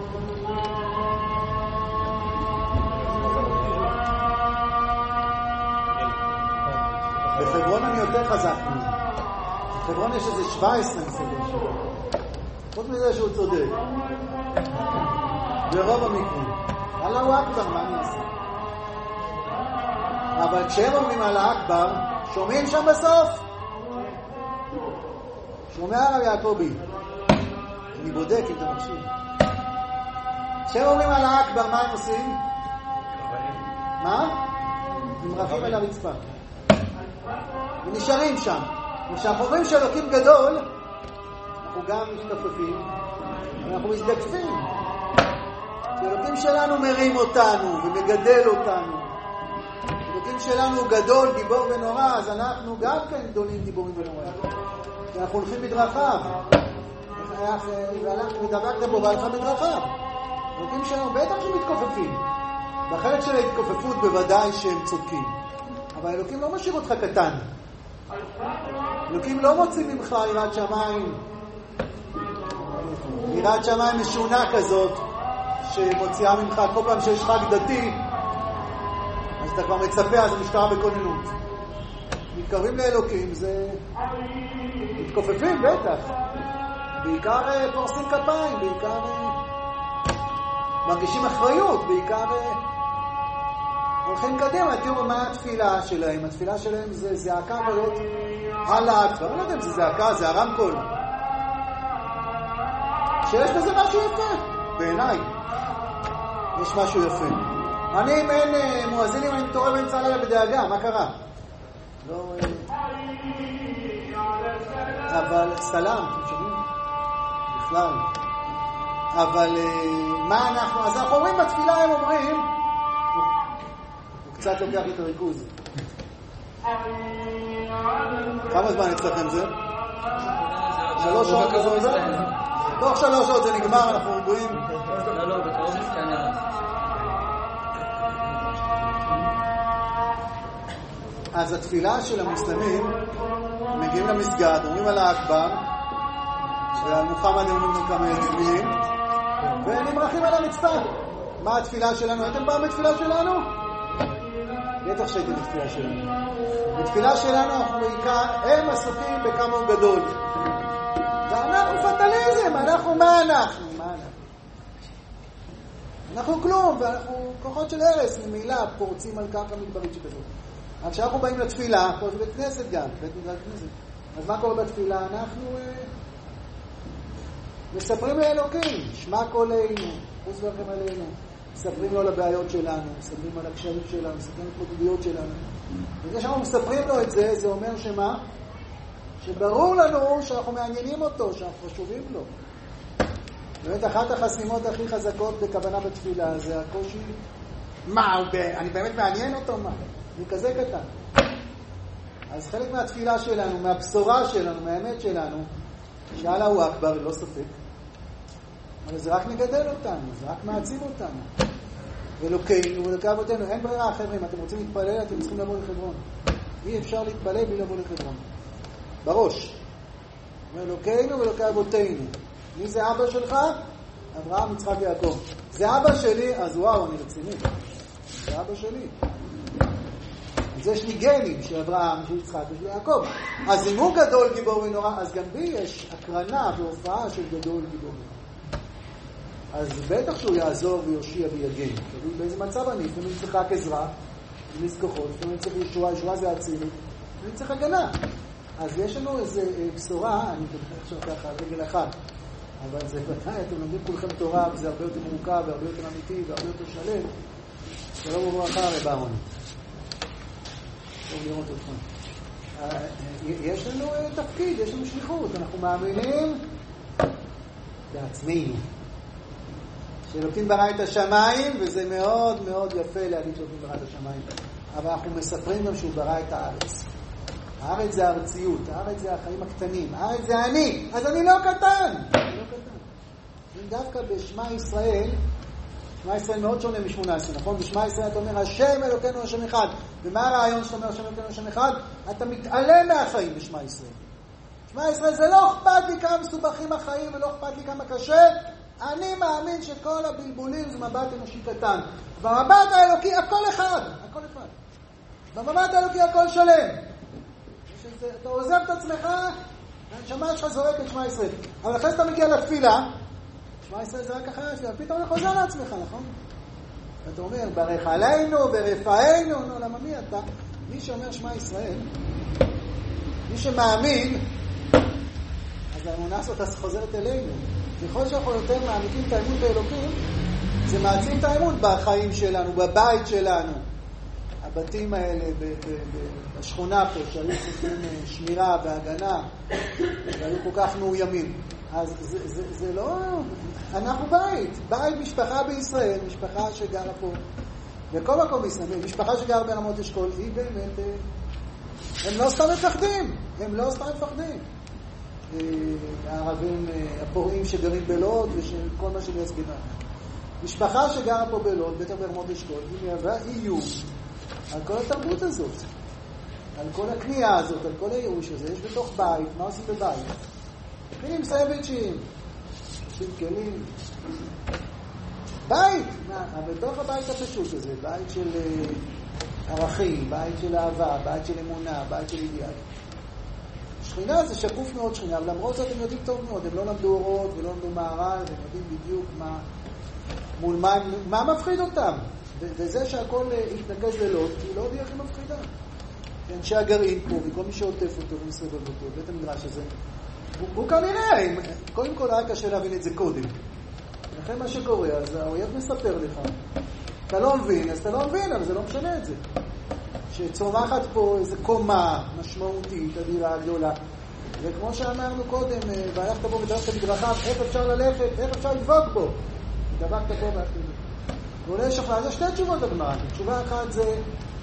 בחברון אני יותר חזק מזה. בחברון יש איזה 17 מסגר שלו. חוץ מזה שהוא צודק. ברוב המקרים. אללהו אכבר, מה אני אעשה? אבל כשהם אומרים אללהו אכבר, שומעים שם בסוף? שומע הרב יעקבי. אני בודק אם אתה מקשיב. כשהם אומרים אללהו אכבר, מה הם עושים? מה? נמרחים על הרצפה. ונשארים שם. וכשאנחנו אומרים שאלוקים גדול, אנחנו גם משתפפים, אנחנו מזדקפים. כי אלוקים שלנו מרים אותנו ומגדל אותנו. אלוקים שלנו גדול, גיבור ונורא, אז אנחנו גם כן גדולים, גיבורים ונורא. כי אנחנו הולכים בדרכיו. ואנחנו מדבקת בו והלכה בדרכיו. אלוקים שלנו בטח שמתכופפים. בחלק של ההתכופפות בוודאי שהם צודקים. אבל אלוקים לא משאיר אותך קטן. אלוקים לא מוציא ממך יראת שמיים. יראת שמיים משונה כזאת, שמוציאה ממך כל פעם שיש חג דתי, אז אתה כבר מצפה, אז המשטרה בכוננות. מתקרבים לאלוקים, זה מתכופפים בטח. בעיקר פורסים כפיים, בעיקר מרגישים אחריות, בעיקר הולכים קדימה. תראו מה התפילה שלהם. התפילה שלהם זה זעקה כזאת, אללה אכבר. אני לא יודע אם זה זעקה, זה הרמקול. שיש בזה משהו יפה, בעיניי. יש משהו יפה. אני, אם אין מואזינים, אני מתעורר באמצע הלילה בדאגה, מה קרה? לא... אבל סלאם, אתם שומעים? בכלל. אבל מה אנחנו... אז אנחנו אומרים בתפילה, הם אומרים... קצת לוקח לי את הריכוז. כמה זמן אצלכם זה? 3 שעות כזו זה? תוך 3 שעות זה נגמר, אנחנו רגועים. לא, בקרוב מסתנר. אז התפילה של המוסלמים, מגיעים למסגד, אומרים על האכבר, ועל מוחמד הם אומרים כמה מילים, ונמרחים על המצפה. מה התפילה שלנו? הייתם פעם בתפילה שלנו? בטח שהייתם בתפילה שלנו. בתפילה שלנו אנחנו בעיקר, הם עסוקים בכמה הוא גדול. ואנחנו פטליזם, אנחנו מה אנחנו? אנחנו כלום, ואנחנו כוחות של הרס, ממילא פורצים על קרקע מדברית שכזאת. אז כשאנחנו באים לתפילה, פה זה בית כנסת גם, בית מדרש כנסת. אז מה קורה בתפילה? אנחנו מספרים לאלוקים, שמע קולנו, חוץ לכם עלינו. מספרים לו על הבעיות שלנו, מספרים על הקשרים שלנו, מספרים על התמודדויות שלנו. וזה שאנחנו מספרים לו את זה, זה אומר שמה? שברור לנו שאנחנו מעניינים אותו, שאנחנו חשובים לו. באמת אחת החסימות הכי חזקות בכוונה בתפילה זה הקושי. מה, אני באמת מעניין אותו? מה? אני כזה קטן. אז חלק מהתפילה שלנו, מהבשורה שלנו, מהאמת שלנו, שאלה הוא אכבר, לא ספק. אבל זה רק מגדל אותנו, זה רק מעצים אותנו. ואלוקינו ואלוקי אבותינו, אין ברירה, חברים, אתם רוצים להתפלל, אתם צריכים לבוא לחברון. אי אפשר להתפלל בלי לבוא לחברון. בראש. ואלוקינו ואלוקי אבותינו. מי זה אבא שלך? אברהם, יצחק ויעקב. זה אבא שלי, אז וואו, אני רציני. זה אבא שלי. אז יש לי גנים של אברהם, של יצחק ושל יעקב. אז אם הוא גדול גיבור ונורא, אז גם בי יש הקרנה והופעה של גדול גיבור ונורא. אז בטח שהוא יעזור ויושיע ויגן. תראו באיזה מצב אני, לפעמים צריך רק עזרה, לפעמים כוחות, לפעמים צריך ישועה, ישועה זה הצילות, לפעמים צריך הגנה. אז יש לנו איזו בשורה, אני בטח עכשיו ככה על רגל אחת, אבל זה ודאי, אתם לומדים כולכם תורה, וזה הרבה יותר מורכב, והרבה יותר אמיתי, והרבה יותר שלם. שלום וברכה, רב אהרון. טוב לראות אתכם. יש לנו תפקיד, יש לנו שליחות, אנחנו מאמינים בעצמנו. שאלוקים ברא את השמיים, וזה מאוד מאוד יפה להגיד שאלוקים ברא את השמיים. אבל אנחנו מספרים גם שהוא ברא את הארץ. הארץ זה הארציות, הארץ זה החיים הקטנים, הארץ זה אני, אז אני לא קטן. אני לא קטן. דווקא בשמה ישראל, שמה ישראל מאוד שונה מ-18, נכון? בשמה ישראל אתה אומר, השם אלוקינו השם אחד. ומה הרעיון שאתה אומר, השם אלוקינו השם אחד? אתה מתעלם מהחיים בשמה ישראל. שמה ישראל זה לא אכפת לי כמה מסובכים החיים, ולא אכפת לי כמה קשה. אני מאמין שכל הבלבולים זה מבט אנושי קטן. במבט האלוקי הכל אחד, הכל אחד. במבט האלוקי הכל שלם. אתה עוזב את עצמך, והנשמה שלך זורק את שמע ישראל. אבל אחרי שאתה מגיע לתפילה, שמע ישראל זה רק אחרי התפילה, פתאום אתה חוזר לעצמך, נכון? אתה אומר, ברך עלינו, ברפאנו, נו, למה מי אתה? מי שאומר שמע ישראל, מי שמאמין, אז האמונה הזאת חוזרת אלינו. ככל שאנחנו יותר מעמיקים את האמון באלוקים, זה מעצים את האמון בחיים שלנו, בבית שלנו. הבתים האלה בשכונה פה, שהיו צריכים שמירה והגנה, והיו כל כך מאוימים. אז זה לא... אנחנו בית משפחה בישראל, משפחה שגרה פה, בכל מקום בישראל, משפחה שגרה ברמות אשכול, היא באמת... הם לא סתם מפחדים. הערבים, הפורעים שגרים בלוד, וכל מה שמייצגים. משפחה שגרה פה בלוד, בטח ברמות אשכול, היא מהווה איום על כל התרבות הזאת, על כל הקנייה הזאת, על כל הייאוש הזה. יש בתוך בית, מה עושים בבית? קנים סנדוויצ'ים, עושים כלים. בית! אבל בתוך הבית הפשוט הזה, בית של ערכים, בית של אהבה, בית של אמונה, בית של אידיאל. שכינה זה שקוף מאוד שכינה, אבל למרות זאת הם יודעים טוב מאוד, הם לא למדו אורות ולא למדו מערל, הם יודעים בדיוק מול מה מפחיד אותם. וזה שהכל יתנגז ללוד, היא לא הכי מפחידה. אנשי הגרעין פה, וכל מי שעוטף אותו ומסרבל אותו, בית המדרש הזה, הוא כנראה, קודם כל היה קשה להבין את זה קודם. לכן מה שקורה, אז האויב מספר לך. אתה לא מבין, אז אתה לא מבין, אבל זה לא משנה את זה. שצומחת פה איזו קומה משמעותית, אדירה, גדולה. וכמו שאמרנו קודם, והלכת בו ודרכת בדרכיו, איך אפשר ללכת, איך אפשר לדבוק בו. דבקת בו והלכת בו. ועולה שחלה, יש שתי תשובות לגמרא. תשובה אחת זה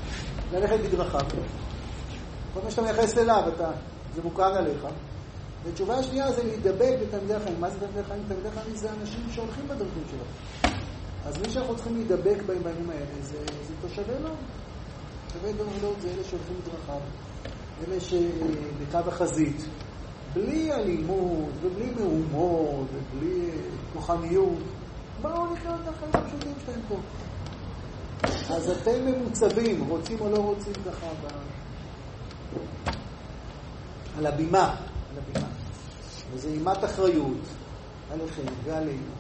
ללכת בדרכיו. כל מה שאתה מייחס אליו, זה מוקרן עליך. והתשובה השנייה זה להידבק בתלמידי החיים. מה זה תלמידי החיים? תלמידי החיים זה אנשים שהולכים בדרכים שלו. אז מי שאנחנו צריכים להידבק בימים האלה זה תושבי לוד. תושבי לוד זה אלה שהולכים בדרכיו. אלה שבקו החזית. בלי אלימות, ובלי מהומות, ובלי כוחניות. באו לחיות את החיים הפשוטים שלהם פה. אז אתם ממוצבים, רוצים או לא רוצים ככה על הבימה. וזה אימת אחריות עליכם ועלינו.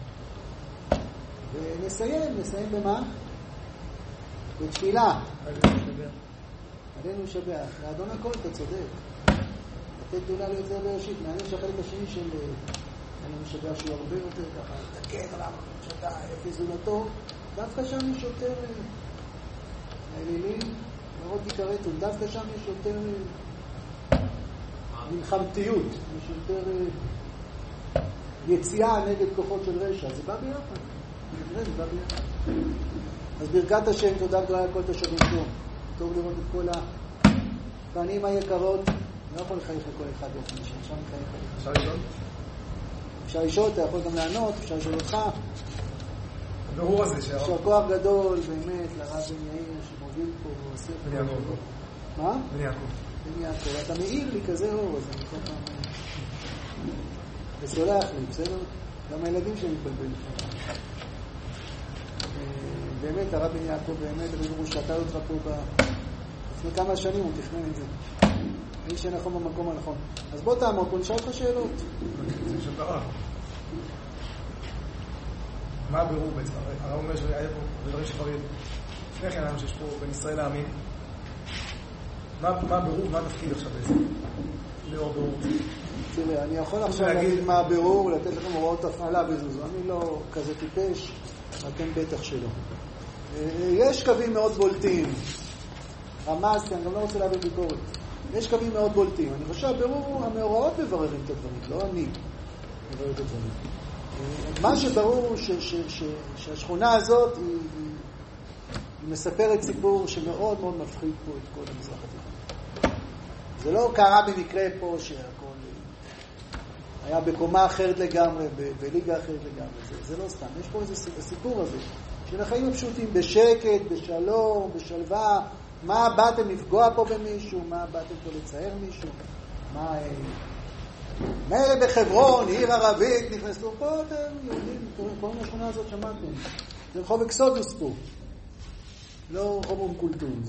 ונסיים במה? בתפילה. עלינו לשבח. לאדון הכל, אתה צודק. לתת גדולה ליותר בראשית. מעניין שהחלק השני של עלינו לשבח שהוא הרבה יותר ככה, תקן עליו, שתה, איפה זולתו. דווקא שם יש יותר האלילים, מאוד יקרתו. דווקא שם יש יותר מלחמתיות, יש יותר יציאה נגד כוחות של רשע. זה בא ביחד. זה בא ביחד. אז ברכת השם, תודה גדולה לכל תושבים פה. טוב לראות את כל הפנים היקרות. לא יכול לחייך לכל אחד באופן אישי. עכשיו מחייך. אפשר לשאול? אפשר לשאול, אתה יכול גם לענות, אפשר לשאול אותך. הבירור הזה שהרב... אפשר כוח גדול, באמת, לרב בן יאיר שמוביל פה ועושה פה. בן יעקב. מה? בן יעקב. בן יעקב. אתה מעיר לי כזה אור, אז אני כל פעם... וסולח לי, בסדר? גם הילדים שלי מתבלבלים. באמת, הרב בן יעקב, באמת, הוא שתה אותך פה לפני כמה שנים, הוא תכנן את זה. איש שנכון במקום הנכון. אז בוא תעמוד, בוא נשאל לך שאלות. זה שאתה רב. מה הבירור בעצם? הרב אומר שהיה פה בדברים שחברים. לפני כן אנחנו שיש פה בין ישראל להאמין. מה הבירור, מה התפקיד עכשיו בעצם? לאור בירור. תראה, אני יכול עכשיו להגיד מה הבירור ולתת לכם הוראות הפעלה בזוזו. אני לא כזה טיפש, אתם בטח שלא. יש קווים מאוד בולטים. רמז, אני גם לא רוצה להביא ביקורת. יש קווים מאוד בולטים. אני חושב, הבירור, המאורעות מבררים את הדברים, לא אני מברר את הדברים. מה שברור שהשכונה הזאת היא מספרת סיפור שמאוד מאוד מפחיד פה את כל המזרח התיכון. זה לא קרה במקרה פה שהכל היה בקומה אחרת לגמרי, בליגה אחרת לגמרי. זה לא סתם. יש פה איזה סיפור הזה של החיים הפשוטים, בשקט, בשלום, בשלווה. מה באתם לפגוע פה במישהו? מה באתם פה לצייר מישהו? מילא בחברון, עיר ערבית, נכנסו פה, אתם יודעים, כל השכונה הזאת שמעתם. זה רחוב אקסודוס פה. לא רחוב אום-כולתום.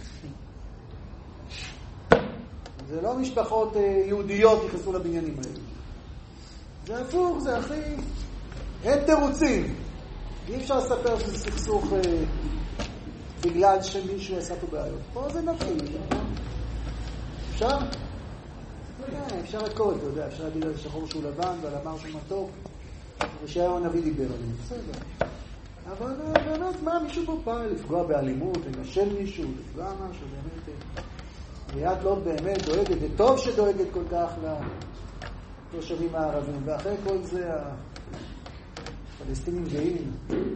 זה לא משפחות יהודיות נכנסו לבניינים האלה. זה הפוך, זה הכי... אין תירוצים. אי אפשר לספר שזה סכסוך בגלל שמישהו עשה פה בעיות. פה זה נפי. אפשר? אפשר הכל, אתה יודע, אפשר להגיד על שחור שהוא לבן ועל אמר שהוא מתוק, ושהיום הנביא דיבר עליהם, בסדר. אבל באמת, מה מישהו פה פעם לפגוע באלימות, לנשל מישהו, לפגוע משהו, באמת, עיריית לוד באמת דואגת, וטוב שדואגת כל כך לתושבים הערבים, ואחרי כל זה הפלסטינים גאים.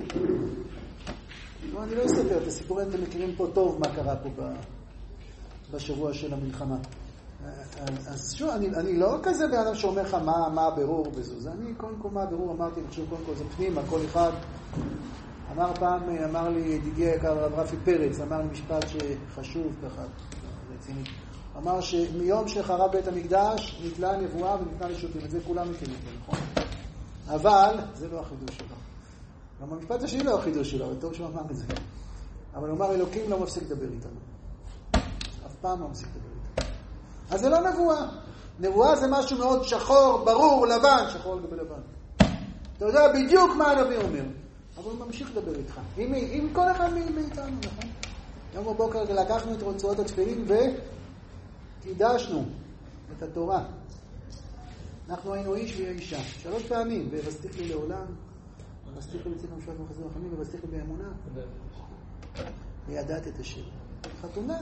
לא, אני לא אספר את הסיפורים, אתם מכירים פה טוב מה קרה פה בשבוע של המלחמה. אז שוב, אני לא כזה באדם שאומר לך מה הבירור בזו. זה אני, קודם כל מה הבירור, אמרתי, אני חושב קודם כל זה פנימה, כל אחד. אמר לי ידידי היקר הרב רפי פרץ, אמר לי משפט שחשוב ככה, רציני. אמר שמיום שחרב בית המקדש נתלה נבואה וניתנה לשוטים. את זה כולם מכירים, נכון? אבל זה לא החידוש שלו. גם המשפט השני לא החידוש שלו, וטוב שהוא אמר את זה. אבל הוא אמר, אלוקים לא מפסיק לדבר איתנו. אף פעם לא מפסיק לדבר איתנו. אז זה לא נבואה. נבואה זה משהו מאוד שחור, ברור, לבן, שחור לגבי לבן. אתה יודע בדיוק מה הנביא אומר. אבל הוא ממשיך לדבר איתך. עם כל אחד מאיתנו, נכון? יום בבוקר לקחנו את רצועות התפילין וקידשנו את התורה. אנחנו היינו איש ואישה. 3 פעמים. ורסתיך לי לעולם, ורסתיך לי לצאת המשפט מחזיר החמים, ורסתיך לי באמונה. וידעת את השם. חתונה.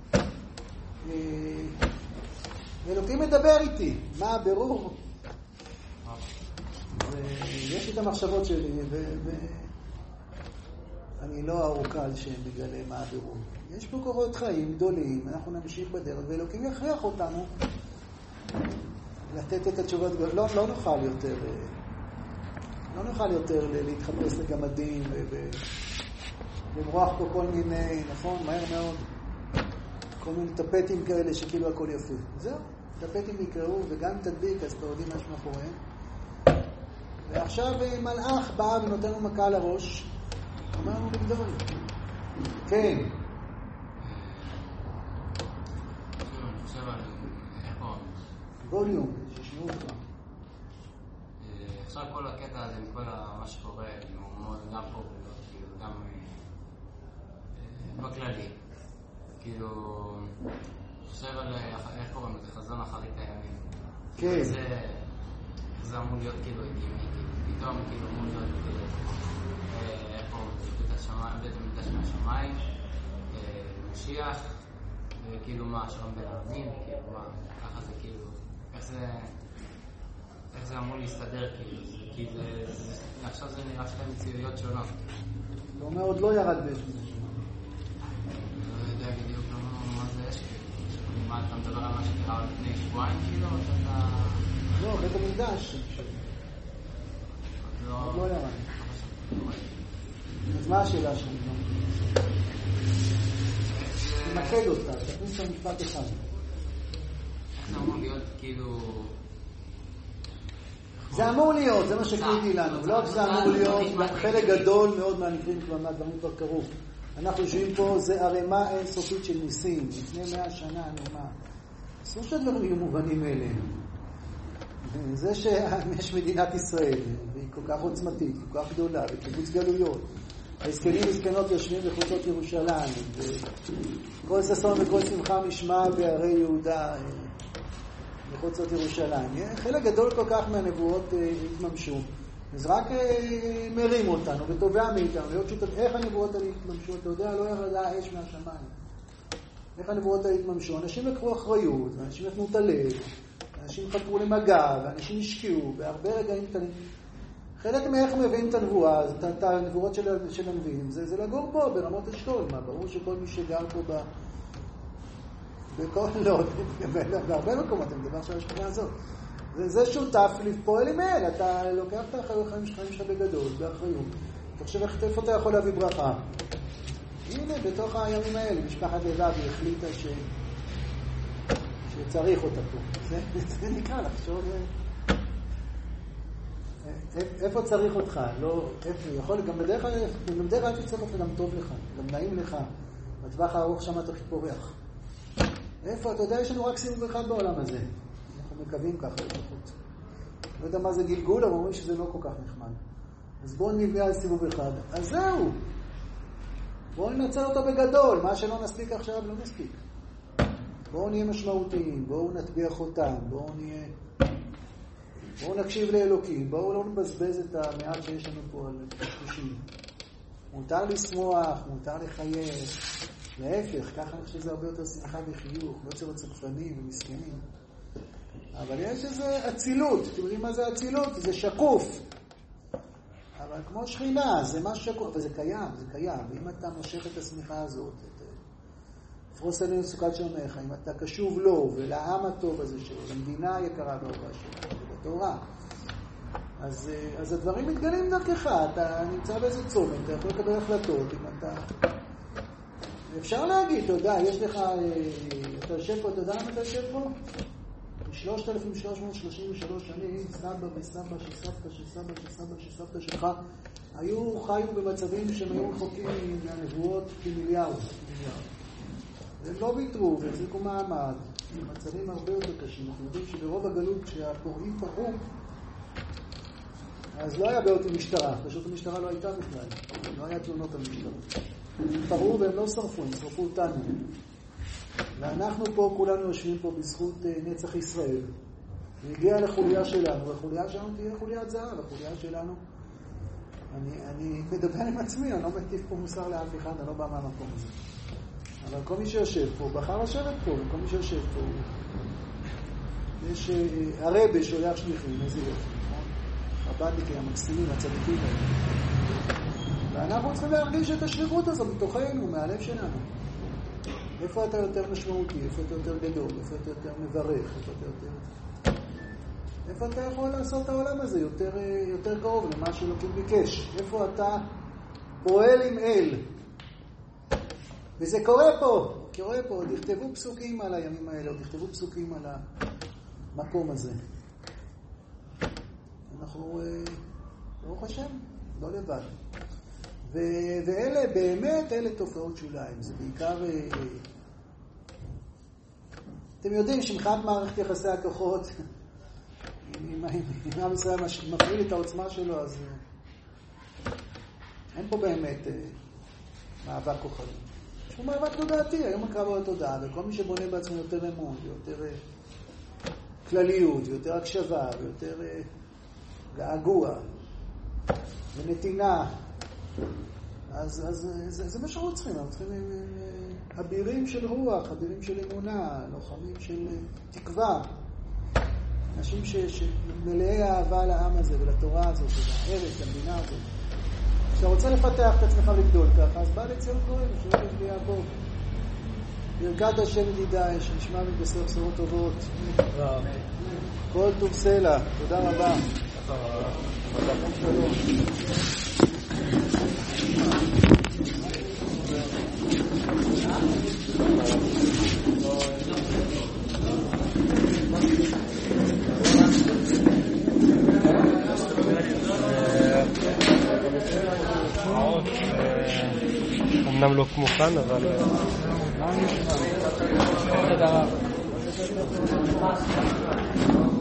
ואלוקים מדבר איתי. מה הבירור? יש לי את המחשבות שלי, ואני לא ארוכה על שם בגלל מה הבירור. יש פה קורות חיים גדולים, אנחנו נמשיך בדרך, ואלוקים יכריח אותנו לתת את התשובות. לא נוכל יותר להתחפש לגמדים ולמרוח פה כל מיני, נכון, מהר מאוד, כל מיני טפטים כאלה שכאילו הכל יפה. זהו, טפטים יקראו, וגם אם תדביק, אז אתה יודעים מה שמאחוריהם. ועכשיו מלאך בא ונותן לו מכה על הראש, אמרנו לגדול. כן. אני חושב על איפה ווליום, שישמעו אותך. עכשיו כל הקטע הזה מכל מה שקורה, גם פה וגם בכללי, כאילו, אני חושב על איך קוראים לזה, חזון אחרית הימים. כן. זה אמור להיות כאילו הגיוני, פתאום כאילו אמור להיות איפה בית המקדש מהשמיים, משיח, וכאילו מה, שלום בין העמים, כאילו מה, ככה זה כאילו, איך זה אמור להסתדר כאילו, כי עכשיו זה נראה שתי מציאויות שונות. אתה אומר עוד לא ירד באש מן השמיים. אני לא יודע בדיוק מה זה אש, מה אתה מדבר על מה שקרה לפני שבועיים כאילו, או שאתה... לא, בית המקדש. עוד לא ירד. אז מה השאלה שלי? תמקד אותה, תכניס את המשפט אחד. איך זה אמור להיות כאילו... זה אמור להיות, זה מה שקריטי לנו. לא רק זה אמור להיות, חלק גדול מאוד מהמקרים מהדברים כבר קרו. אנחנו יושבים פה, זה ערימה אינסופית של ניסים. לפני 100 שנה, נאמר. אסור שהדברים יהיו מובנים אליהם. זה שיש מדינת ישראל, והיא כל כך עוצמתית, כל כך גדולה, וקיבוץ גלויות. הזקנים וזקנות יושבים בחוצות ירושלים, וכל ששון וכל שמחה משמע בערי יהודה בחוצות ירושלים. חלק גדול כל כך מהנבואות התממשו. אז רק מרים אותנו ותובע מאיתנו. להיות שותף, איך הנבואות האלה התממשו? אתה יודע, לא ירדה אש מהשמיים. איך הנבואות האלה התממשו? אנשים לקחו אחריות, ואנשים נתנו את הלב, אנשים חתרו למגע, ואנשים השקיעו בהרבה רגעים קטנים. חלק מאיך מביאים את הנבואה, את הנבואות של הנביאים, זה לגור פה ברמות אשכול. מה, ברור שכל מי שגר פה בכל לא, בהרבה מקומות, אני מדבר עכשיו השכונה הזאת. זה שותף לפועל עם אל, אתה לוקח את החיים שלך בגדול, באחריות. אתה חושב איך אתה יכול להביא ברכה. הנה, בתוך הימים האלה, משפחת לבד החליטה שצריך אותה פה. זה נקרא לחשוב... איפה צריך אותך? לא, איפה? יכול, גם בדרך כלל אל תצטרך אותך, גם טוב לך, גם נעים לך. בטווח הארוך שם אתה פורח. איפה? אתה יודע, יש לנו רק סיבוב אחד בעולם הזה. אנחנו מקווים ככה לפחות. לא יודע מה זה גלגול, אבל אומרים שזה לא כל כך נחמד. אז בואו נביא על סיבוב אחד. אז זהו. בואו ננצל אותו בגדול. מה שלא נספיק עכשיו, לא נספיק. בואו נהיה משמעותיים, בואו נטביע חותם, בואו נקשיב לאלוקים, בואו לא נבזבז את המעט שיש לנו פה על קשקושים. מותר לשמוח, מותר לחייך. להפך, ככה אני חושב שזה הרבה יותר שמחה וחיוך, לא צריך צפנים ומסכנים. אבל יש איזה אצילות, אתם יודעים מה זה אצילות? זה שקוף. אבל כמו שכינה, זה מה שקוף, וזה קיים, זה קיים. ואם אתה מושך את השמחה הזאת, פרוס עלינו סוכת שלומך, אם אתה קשוב לו ולעם הטוב הזה שלו, למדינה היקרה והאהובה שלו, ולתורה, אז הדברים מתגלים דרכך, אתה נמצא באיזה צומת, אתה יכול לקבל החלטות, אם אתה... אפשר להגיד, אתה יודע, יש לך, אתה יושב פה, אתה יודע למה אתה יושב פה? 3,333 שנים, סבא וסבא של סבתא של סבא של סבא של סבתא שלך, חיו במצבים שהם היו רחוקים מהנבואות כמיליארד. והם לא ויתרו והחזיקו מעמד, במצבים הרבה יותר קשים. אנחנו יודעים שברוב הגלות כשהפורעים פרעו, אז לא היה בעיות עם משטרה, פשוט המשטרה לא הייתה בכלל, לא היה תלונות על משטרה. הם פרעו והם לא שרפו, הם שרפו אותנו. ואנחנו פה, כולנו יושבים פה בזכות נצח ישראל. והגיע לחוליה שלנו, והחוליה שלנו תהיה חוליית זהב, החוליה שלנו. אני מדבר עם עצמי, אני לא מטיף פה מוסר לאף אחד, אני לא בא מהמקום הזה. אבל כל מי שיושב פה, בחר לשבת פה, וכל מי שיושב פה, יש הרבה שולח שליחים, איזה יופי, נכון? הבנדיקים, המקסימים, הצדיקים האלה. ואנחנו צריכים להרגיש את השליחות הזו בתוכנו, מהלב שלנו. איפה אתה יותר משמעותי, איפה אתה יותר גדול, איפה אתה יותר מברך, איפה אתה יכול לעשות את העולם הזה יותר קרוב למה שאלוקים ביקש. איפה אתה פועל עם אל. וזה קורה פה, עוד יכתבו פסוקים על הימים האלה, עוד יכתבו פסוקים על המקום הזה. אנחנו, ברוך השם, לא לבד. ואלה באמת, אלה תופעות שוליים. זה בעיקר, אתם יודעים שמחד מערכת יחסי הכוחות, אם עם ישראל מפעיל את העוצמה שלו, אז אין פה באמת מאבק כוחני. יש פה מאבק תודעתי, היום הקרב על התודעה, וכל מי שבונה בעצמו יותר אמון, ויותר כלליות, ויותר הקשבה, ויותר געגוע, ונתינה, אז זה מה שאנחנו צריכים. אנחנו צריכים אבירים של רוח, אבירים של אמונה, לוחמים של תקווה, אנשים שמלאי אהבה לעם הזה ולתורה הזאת ולארץ, למדינה הזאת. כשאתה רוצה לפתח את עצמך לגדול ככה, אז בא לציון כהן, שלא תביא יעבור. ברכת השם ידידיי, שנשמע מתבשר בשורות טובות. כל טוב סלע, תודה רבה. אמנם לא כמו כאן, אבל תודה רבה.